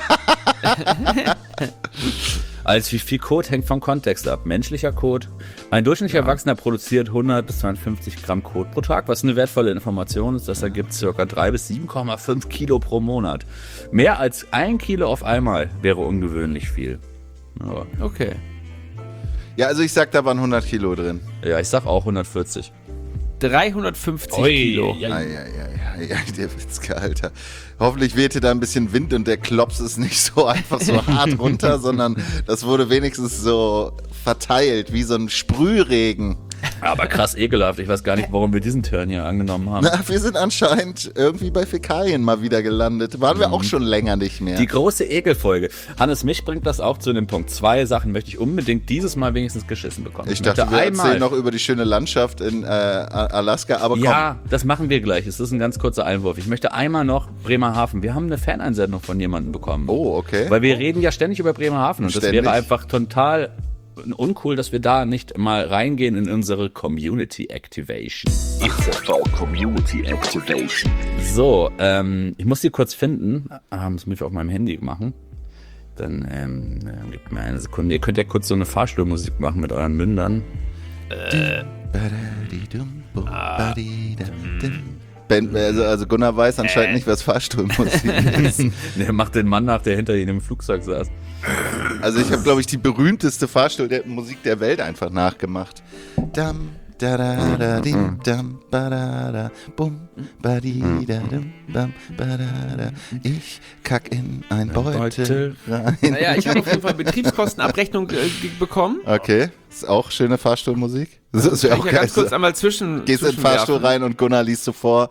Als wie viel Kot hängt vom Kontext ab. Menschlicher Kot. Ein durchschnittlicher Erwachsener produziert 100 bis 250 Gramm Kot pro Tag, was eine wertvolle Information ist. Das ergibt ca. 3 bis 7,5 Kilo pro Monat. Mehr als 1 Kilo auf einmal wäre ungewöhnlich viel. Ja. Okay. Ja, also ich sag, da waren 100 Kilo drin. Ja, ich sag auch 140. 350 Kilo. Ja, der Witzke, Alter. Hoffentlich wehte da ein bisschen Wind und der Klops ist nicht so einfach so hart runter, sondern das wurde wenigstens so verteilt, wie so ein Sprühregen. Aber krass ekelhaft. Ich weiß gar nicht, warum wir diesen Turn hier angenommen haben. Na, wir sind anscheinend irgendwie bei Fäkalien mal wieder gelandet. Waren wir auch schon länger nicht mehr. Die große Ekelfolge. Hannes, mich bringt das auch zu dem Punkt. 2 Sachen möchte ich unbedingt dieses Mal wenigstens geschissen bekommen. Ich dachte, wir erzählen noch über die schöne Landschaft in Alaska, aber komm. Ja, das machen wir gleich. Es ist ein ganz kurzer Einwurf. Ich möchte einmal noch Bremerhaven. Wir haben eine Faneinsendung von jemandem bekommen. Oh, okay. Weil wir reden ja ständig über Bremerhaven und das wäre einfach total uncool, dass wir da nicht mal reingehen in unsere Community Activation. Community Activation. So, ich muss die kurz finden. Das muss ich auf meinem Handy machen. Dann gebt mir eine Sekunde. Ihr könnt ja kurz so eine Fahrstuhlmusik machen mit euren Mündern. Also Gunnar weiß anscheinend nicht, was Fahrstuhlmusik ist. Der macht den Mann nach, der hinter ihm im Flugzeug saß. Also ich habe, glaube ich, die berühmteste Fahrstuhlmusik der Welt einfach nachgemacht. Dam, da da da dim, dam, ba da da, bum, ba di da dum, bam, ba da da. Ich kack in ein Beutel rein. Naja, ich habe auf jeden Fall Betriebskostenabrechnung bekommen. Okay, ist auch schöne Fahrstuhlmusik. Das ist ja auch geil. Ganz kurz einmal gehst in den Fahrstuhl rein und Gunnar liest so vor.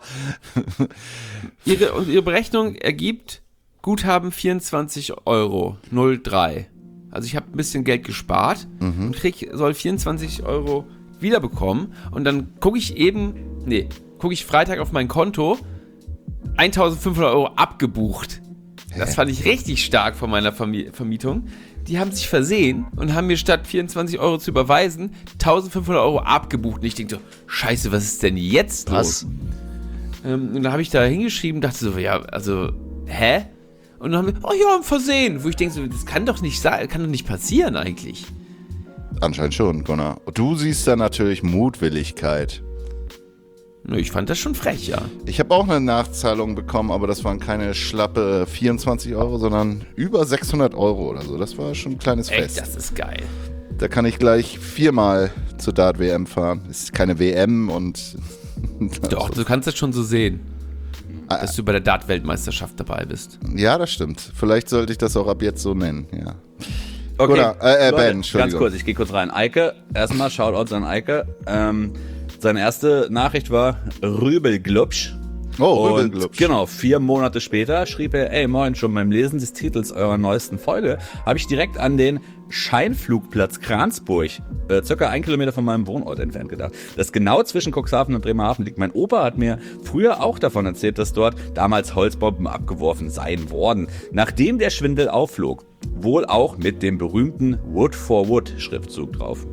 Ihre Berechnung ergibt Guthaben 24,03 Euro. Also ich habe ein bisschen Geld gespart und soll 24 Euro wiederbekommen. Und dann gucke ich Freitag auf mein Konto, 1.500 Euro abgebucht. Das fand ich richtig stark von meiner Vermietung. Die haben sich versehen und haben mir statt 24 Euro zu überweisen, 1.500 Euro abgebucht. Und ich denke so, scheiße, was ist denn jetzt los? Und dann habe ich da hingeschrieben, dachte so, ja, also, hä? Und dann haben wir, oh ja, ein Versehen. Wo ich denke so, das kann doch nicht sein, kann doch nicht passieren eigentlich. Anscheinend schon, Gunnar. Du siehst da natürlich Mutwilligkeit. Ich fand das schon frech, ja. Ich habe auch eine Nachzahlung bekommen, aber das waren keine schlappe 24 Euro, sondern über 600 Euro oder so. Das war schon ein kleines Fest. Echt, das ist geil. Da kann ich gleich 4-mal zur Dart-WM fahren. Ist keine WM und... Doch, du kannst das schon so sehen, dass du bei der Dart-Weltmeisterschaft dabei bist. Ja, das stimmt. Vielleicht sollte ich das auch ab jetzt so nennen, ja. Okay, Gunnar, Leute, Ben, Entschuldigung. ganz kurz, ich gehe kurz rein. Eike, erstmal Shoutouts an Eike. Seine erste Nachricht war Rübelglubsch. Oh, Rübelglubsch. Genau, 4 Monate später schrieb er, ey moin, schon beim Lesen des Titels eurer neuesten Folge habe ich direkt an den Scheinflugplatz Kransburg, circa 1 Kilometer von meinem Wohnort entfernt gedacht. Das genau zwischen Cuxhaven und Bremerhaven liegt. Mein Opa hat mir früher auch davon erzählt, dass dort damals Holzbomben abgeworfen sein worden, nachdem der Schwindel aufflog. Wohl auch mit dem berühmten Wood for Wood Schriftzug drauf.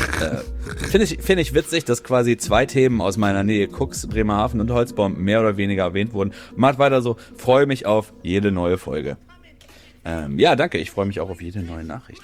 Finde ich witzig, dass quasi 2 Themen aus meiner Nähe, Cux, Bremerhaven und Holzbomben, mehr oder weniger erwähnt wurden. Macht weiter so, freue mich auf jede neue Folge. Ja, danke, ich freue mich auch auf jede neue Nachricht.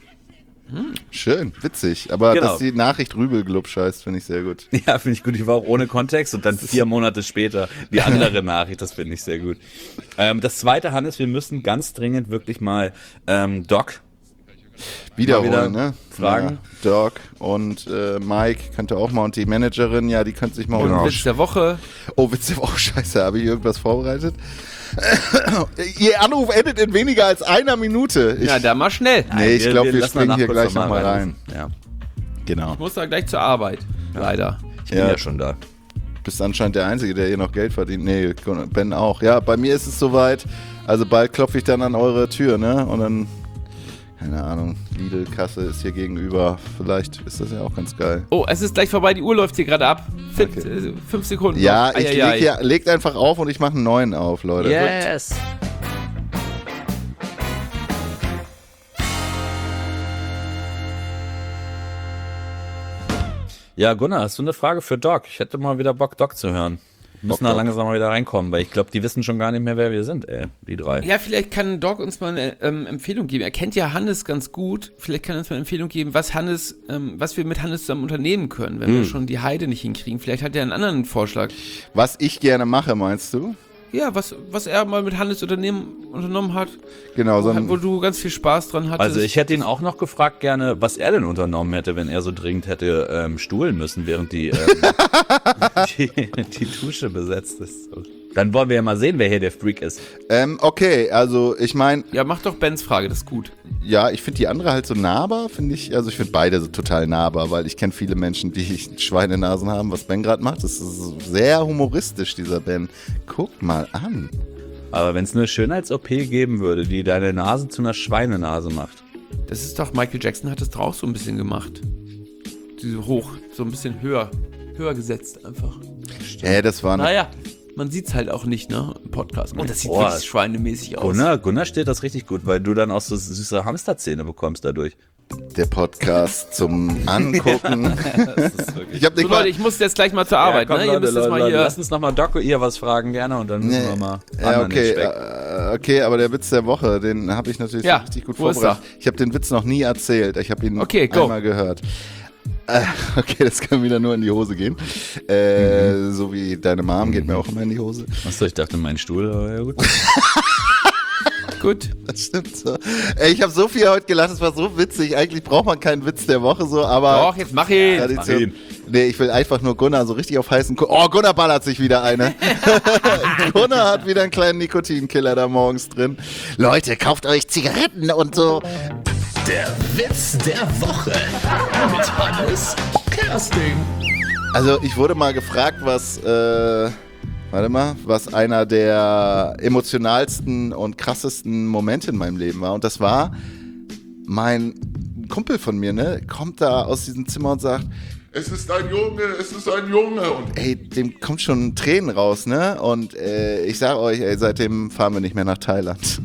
Schön, witzig. Aber Genau. dass die Nachricht Rübelglubsch heißt, finde ich sehr gut. Ja, finde ich gut. Ich war auch ohne Kontext und dann 4 Monate später die andere Nachricht. Das finde ich sehr gut. Das zweite, Hannes, wir müssen ganz dringend wirklich mal Doc Wiederholen, wieder ne? fragen. Ja, Doc und Mike könnte auch mal und die Managerin, ja, die könnte sich mal Und Witz der Woche. Oh, Witz der Woche, scheiße, habe ich irgendwas vorbereitet? Ihr Anruf endet in weniger als 1 Minute. Ja, da mal schnell. Nee, ich glaube, wir lassen springen hier kurz gleich noch mal nochmal rein. Ja. Genau. Ich muss da gleich zur Arbeit. Leider. Ich bin ja schon da. Bist anscheinend der Einzige, der hier noch Geld verdient. Nee, Ben auch. Ja, bei mir ist es soweit. Also bald klopfe ich dann an eure Tür, ne? Und dann, keine Ahnung, Lidl-Kasse ist hier gegenüber. Vielleicht ist das ja auch ganz geil. Oh, es ist gleich vorbei, die Uhr läuft hier gerade ab. 5 Sekunden. Ja, noch. ich legt einfach auf und ich mache einen neuen auf, Leute. Yes! Ja, Gunnar, hast du eine Frage für Doc? Ich hätte mal wieder Bock, Doc zu hören. Wir müssen da langsam mal wieder reinkommen, weil ich glaube, die wissen schon gar nicht mehr, wer wir sind, die drei. Ja, vielleicht kann Doc uns mal eine Empfehlung geben. Er kennt ja Hannes ganz gut. Vielleicht kann er uns mal eine Empfehlung geben, was wir mit Hannes zusammen unternehmen können, wenn wir schon die Heide nicht hinkriegen. Vielleicht hat er einen anderen Vorschlag. Was ich gerne mache, meinst du? Ja, was er mal mit Hannes unternommen hat. Genau, wo du ganz viel Spaß dran hattest. Also ich hätte ihn auch noch gefragt gerne, was er denn unternommen hätte, wenn er so dringend hätte stuhlen müssen, während die Dusche besetzt ist. Dann wollen wir ja mal sehen, wer hier der Freak ist. Okay, also ich meine... Ja, mach doch Bens Frage, das ist gut. Ja, ich finde die andere halt so nahbar, finde ich. Also ich finde beide so total nahbar, weil ich kenne viele Menschen, die Schweinenasen haben, was Ben gerade macht. Das ist sehr humoristisch, dieser Ben. Guck mal an. Aber wenn es eine Schönheits-OP geben würde, die deine Nase zu einer Schweinenase macht. Das ist doch, Michael Jackson hat das doch auch so ein bisschen gemacht. Diese hoch, so ein bisschen höher gesetzt einfach. Ja, das war... Naja, man sieht's halt auch nicht, ne, im Podcast. Und das sieht Boah, wirklich schweinemäßig aus. Gunnar steht das richtig gut, weil du dann auch so süße Hamsterzähne bekommst dadurch. Der Podcast zum Angucken. Ich hab nicht so, Leute, ich muss jetzt gleich mal zur Arbeit, komm, ne? Leute, Ihr müsst jetzt mal hier... Lass uns nochmal Doc ihr was fragen gerne und dann müssen wir mal... Ja, okay, aber der Witz der Woche, den habe ich natürlich so richtig gut vorbereitet. Ich habe den Witz noch nie erzählt. Ich habe ihn einmal gehört. Okay, das kann wieder nur in die Hose gehen. So wie deine Mom geht mir auch immer in die Hose. Achso, ich dachte, mein Stuhl, aber ja gut. Gut. Das stimmt so. Ich habe so viel heute gelacht, es war so witzig. Eigentlich braucht man keinen Witz der Woche so, aber... Doch, jetzt mach ihn. Nee, ich will einfach nur Gunnar so richtig auf heißen... Oh, Gunnar ballert sich wieder eine. Gunnar hat wieder einen kleinen Nikotinkiller da morgens drin. Leute, kauft euch Zigaretten und so. Der Witz der Woche mit Hannes Kersting. Also ich wurde mal gefragt, was einer der emotionalsten und krassesten Momente in meinem Leben war. Und das war, mein Kumpel von mir, ne, kommt da aus diesem Zimmer und sagt, es ist ein Junge, es ist ein Junge. Und ey, dem kommt schon Tränen raus, ne? Und ich sag euch, ey, seitdem fahren wir nicht mehr nach Thailand.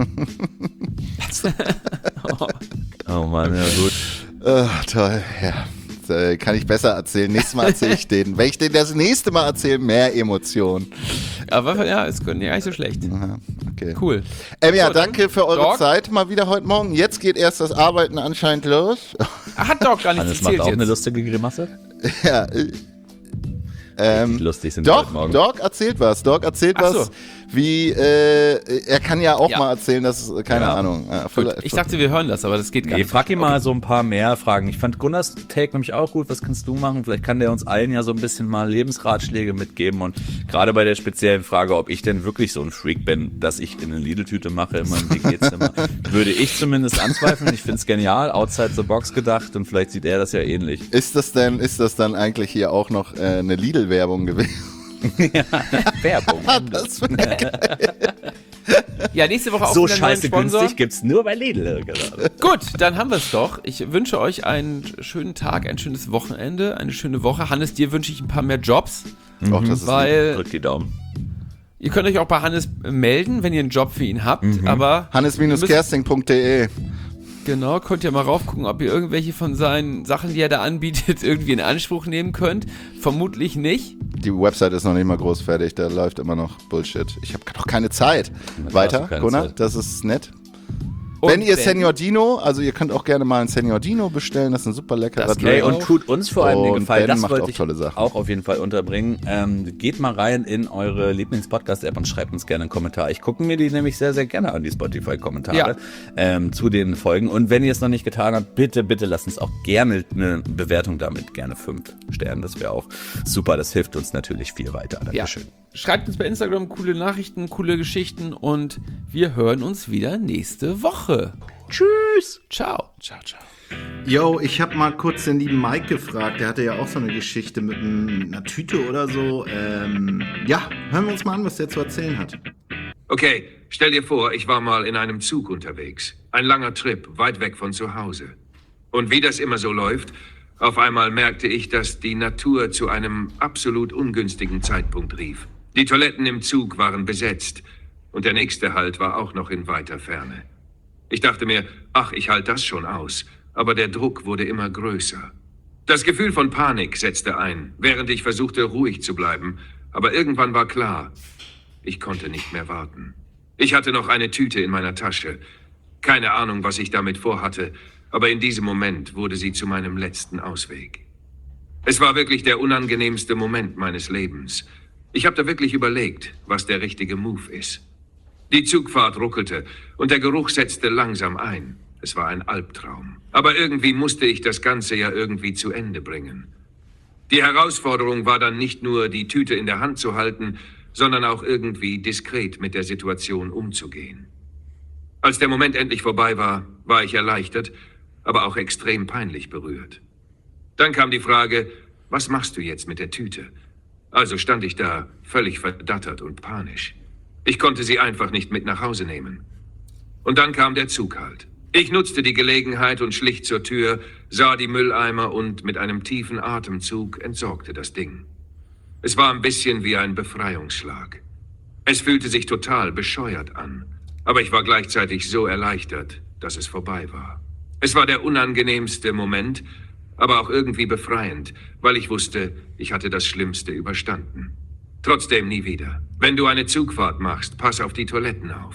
Oh Mann, ja gut. Toll, ja. Kann ich besser erzählen. Nächstes Mal erzähle ich den. Wenn ich den das nächste Mal erzähle, mehr Emotionen. Aber ja, ist gar nicht so schlecht. Aha, okay. Cool. Ja, So, danke für eure Doc? Zeit mal wieder heute Morgen. Jetzt geht erst das Arbeiten anscheinend los. Hat doch gar nicht Hannes macht gezählt auch eine jetzt. lustige Grimasse. Ja. Lustig sind wir heute Morgen. Doc erzählt was. Ach so. Wie, er kann ja auch Ja. mal erzählen, dass, keine Ahnung. Gut, ich dachte, wir hören das, aber das geht gar Nee, nicht. frag ihn mal so ein paar mehr Fragen. Ich fand Gunnars Take nämlich auch gut. Was kannst du machen? Vielleicht kann der uns allen ja so ein bisschen mal Lebensratschläge mitgeben. Und gerade bei der speziellen Frage, ob ich denn wirklich so ein Freak bin, dass ich in eine Lidl-Tüte mache in meinem WG-Zimmer, würde ich zumindest anzweifeln. Ich finde es genial, outside the box gedacht. Und vielleicht sieht er das ja ähnlich. Ist das dann eigentlich hier auch noch eine Lidl-Werbung gewesen? Werbung. Das wäre geil. Ja, nächste Woche auch So wieder einen neuen scheiße Sponsor. günstig gibt's nur bei Lidl gerade. Gut, dann haben wir es doch. Ich wünsche euch einen schönen Tag, ein schönes Wochenende, eine schöne Woche. Hannes, dir wünsche ich ein paar mehr Jobs, Auch das ist weil Drück die Daumen. ihr könnt euch auch bei Hannes melden, wenn ihr einen Job für ihn habt. Aber Hannes-kersting.de. genau, könnt ihr mal raufgucken, ob ihr irgendwelche von seinen Sachen, die er da anbietet, irgendwie in Anspruch nehmen könnt. Vermutlich nicht. Die Website ist noch nicht mal groß fertig, da läuft immer noch Bullshit. Ich habe doch keine Zeit. hast Weiter, du keine Gunnar, Zeit. das ist nett. Und Wenn ihr Ben- Senior Dino, also ihr könnt auch gerne mal einen Senior Dino bestellen, das ist ein super leckerer Das Drink. Hey, und tut uns vor allem den Und Gefallen, Ben das macht wollte auch ich tolle Sachen. auch auf jeden Fall unterbringen. Geht mal rein in eure Lieblings-Podcast-App und schreibt uns gerne einen Kommentar. Ich gucke mir die nämlich sehr, sehr gerne an, die Spotify-Kommentare zu den Folgen. Und wenn ihr es noch nicht getan habt, bitte, bitte lasst uns auch gerne eine Bewertung damit, gerne 5 Sternen. Das wäre auch super, das hilft uns natürlich viel weiter. Dankeschön. Schreibt uns bei Instagram coole Nachrichten, coole Geschichten und wir hören uns wieder nächste Woche. Tschüss. Ciao. Ciao, ciao. Yo, ich habe mal kurz den lieben Mike gefragt. Der hatte ja auch so eine Geschichte mit einer Tüte oder so. Ja, hören wir uns mal an, was der zu erzählen hat. Okay, stell dir vor, ich war mal in einem Zug unterwegs. Ein langer Trip, weit weg von zu Hause. Und wie das immer so läuft, auf einmal merkte ich, dass die Natur zu einem absolut ungünstigen Zeitpunkt rief. Die Toiletten im Zug waren besetzt und der nächste Halt war auch noch in weiter Ferne. Ich dachte mir, ach, ich halte das schon aus, aber der Druck wurde immer größer. Das Gefühl von Panik setzte ein, während ich versuchte, ruhig zu bleiben, aber irgendwann war klar, ich konnte nicht mehr warten. Ich hatte noch eine Tüte in meiner Tasche. Keine Ahnung, was ich damit vorhatte, aber in diesem Moment wurde sie zu meinem letzten Ausweg. Es war wirklich der unangenehmste Moment meines Lebens. Ich habe da wirklich überlegt, was der richtige Move ist. Die Zugfahrt ruckelte und der Geruch setzte langsam ein. Es war ein Albtraum. Aber irgendwie musste ich das Ganze ja irgendwie zu Ende bringen. Die Herausforderung war dann nicht nur, die Tüte in der Hand zu halten, sondern auch irgendwie diskret mit der Situation umzugehen. Als der Moment endlich vorbei war, war ich erleichtert, aber auch extrem peinlich berührt. Dann kam die Frage, was machst du jetzt mit der Tüte? Also stand ich da, völlig verdattert und panisch. Ich konnte sie einfach nicht mit nach Hause nehmen. Und dann kam der Zug halt. Ich nutzte die Gelegenheit und schlich zur Tür, sah die Mülleimer und mit einem tiefen Atemzug entsorgte das Ding. Es war ein bisschen wie ein Befreiungsschlag. Es fühlte sich total bescheuert an, aber ich war gleichzeitig so erleichtert, dass es vorbei war. Es war der unangenehmste Moment, aber auch irgendwie befreiend, weil ich wusste, ich hatte das Schlimmste überstanden. Trotzdem nie wieder. Wenn du eine Zugfahrt machst, pass auf die Toiletten auf.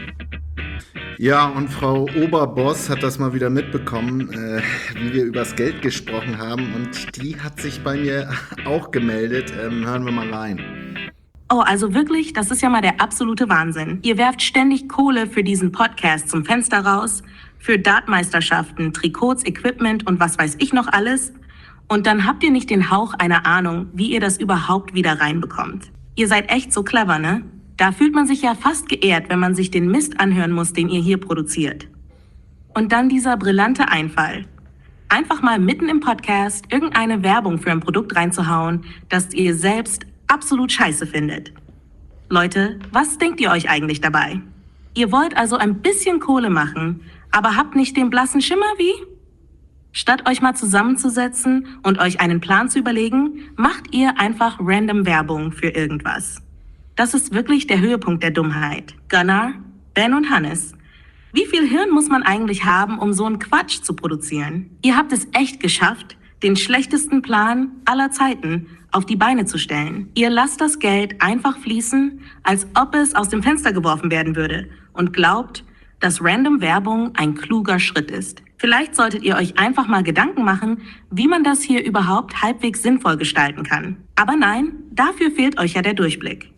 Ja, und Frau Oberboss hat das mal wieder mitbekommen, wie wir übers Geld gesprochen haben. Und die hat sich bei mir auch gemeldet. Hören wir mal rein. Oh, also wirklich, das ist ja mal der absolute Wahnsinn. Ihr werft ständig Kohle für diesen Podcast zum Fenster raus, für Dartmeisterschaften, Trikots, Equipment und was weiß ich noch alles. Und dann habt ihr nicht den Hauch einer Ahnung, wie ihr das überhaupt wieder reinbekommt. Ihr seid echt so clever, ne? Da fühlt man sich ja fast geehrt, wenn man sich den Mist anhören muss, den ihr hier produziert. Und dann dieser brillante Einfall. Einfach mal mitten im Podcast irgendeine Werbung für ein Produkt reinzuhauen, das ihr selbst absolut scheiße findet. Leute, was denkt ihr euch eigentlich dabei? Ihr wollt also ein bisschen Kohle machen, aber habt nicht den blassen Schimmer wie? Statt euch mal zusammenzusetzen und euch einen Plan zu überlegen, macht ihr einfach random Werbung für irgendwas. Das ist wirklich der Höhepunkt der Dummheit. Gunnar, Ben und Hannes. Wie viel Hirn muss man eigentlich haben, um so einen Quatsch zu produzieren? Ihr habt es echt geschafft, den schlechtesten Plan aller Zeiten auf die Beine zu stellen. Ihr lasst das Geld einfach fließen, als ob es aus dem Fenster geworfen werden würde und glaubt, dass random Werbung ein kluger Schritt ist. Vielleicht solltet ihr euch einfach mal Gedanken machen, wie man das hier überhaupt halbwegs sinnvoll gestalten kann. Aber nein, dafür fehlt euch ja der Durchblick.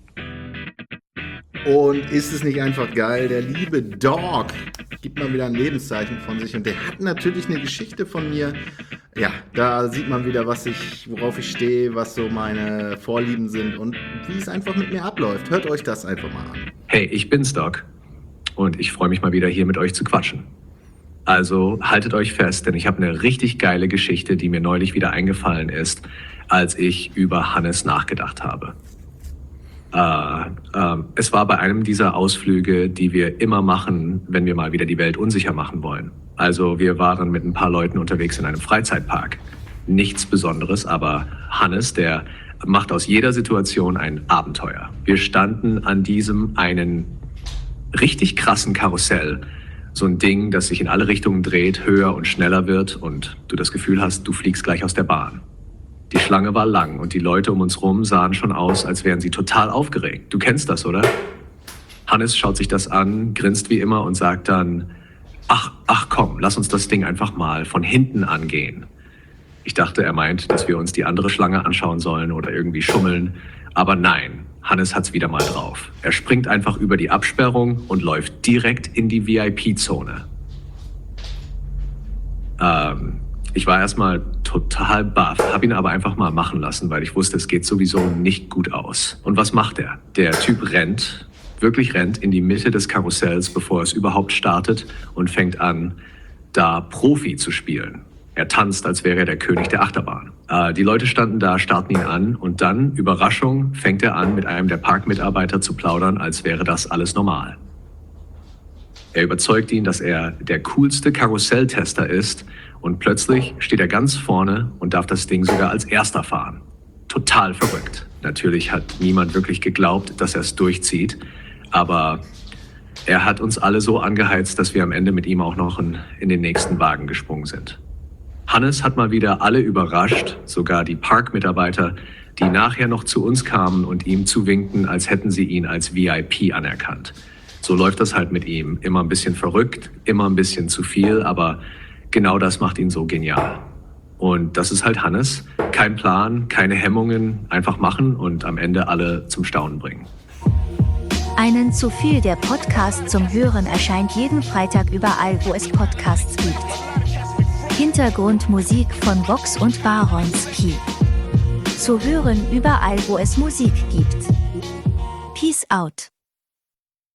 Und ist es nicht einfach geil? Der liebe Dog gibt mal wieder ein Lebenszeichen von sich und der hat natürlich eine Geschichte von mir. Ja, da sieht man wieder, worauf ich stehe, was so meine Vorlieben sind und wie es einfach mit mir abläuft. Hört euch das einfach mal an. Hey, ich bin's, Doc. Und ich freue mich mal wieder hier mit euch zu quatschen. Also haltet euch fest, denn ich habe eine richtig geile Geschichte, die mir neulich wieder eingefallen ist, als ich über Hannes nachgedacht habe. Es war bei einem dieser Ausflüge, die wir immer machen, wenn wir mal wieder die Welt unsicher machen wollen. Also wir waren mit ein paar Leuten unterwegs in einem Freizeitpark. Nichts Besonderes, aber Hannes, der macht aus jeder Situation ein Abenteuer. Wir standen an diesem einen richtig krassen Karussell. So ein Ding, das sich in alle Richtungen dreht, höher und schneller wird und du das Gefühl hast, du fliegst gleich aus der Bahn. Die Schlange war lang und die Leute um uns rum sahen schon aus, als wären sie total aufgeregt. Du kennst das, oder? Hannes schaut sich das an, grinst wie immer und sagt dann, ach komm, lass uns das Ding einfach mal von hinten angehen. Ich dachte, er meint, dass wir uns die andere Schlange anschauen sollen oder irgendwie schummeln. Aber nein, Hannes hat's wieder mal drauf. Er springt einfach über die Absperrung und läuft direkt in die VIP-Zone. Ich war erstmal total baff, hab ihn aber einfach mal machen lassen, weil ich wusste, es geht sowieso nicht gut aus. Und was macht er? Der Typ rennt in die Mitte des Karussells, bevor es überhaupt startet und fängt an, da Profi zu spielen. Er tanzt, als wäre er der König der Achterbahn. Die Leute standen da, starrten ihn an und dann, Überraschung, fängt er an, mit einem der Parkmitarbeiter zu plaudern, als wäre das alles normal. Er überzeugt ihn, dass er der coolste Karusselltester ist und plötzlich steht er ganz vorne und darf das Ding sogar als erster fahren. Total verrückt. Natürlich hat niemand wirklich geglaubt, dass er es durchzieht, aber er hat uns alle so angeheizt, dass wir am Ende mit ihm auch noch in den nächsten Wagen gesprungen sind. Hannes hat mal wieder alle überrascht, sogar die Parkmitarbeiter, die nachher noch zu uns kamen und ihm zuwinkten, als hätten sie ihn als VIP anerkannt. So läuft das halt mit ihm. Immer ein bisschen verrückt, immer ein bisschen zu viel, aber genau das macht ihn so genial. Und das ist halt Hannes. Kein Plan, keine Hemmungen, einfach machen und am Ende alle zum Staunen bringen. Einen zu viel, der Podcast zum Hören erscheint jeden Freitag überall, wo es Podcasts gibt. Hintergrundmusik von Vox und Baronski. Zu hören überall, wo es Musik gibt. Peace out.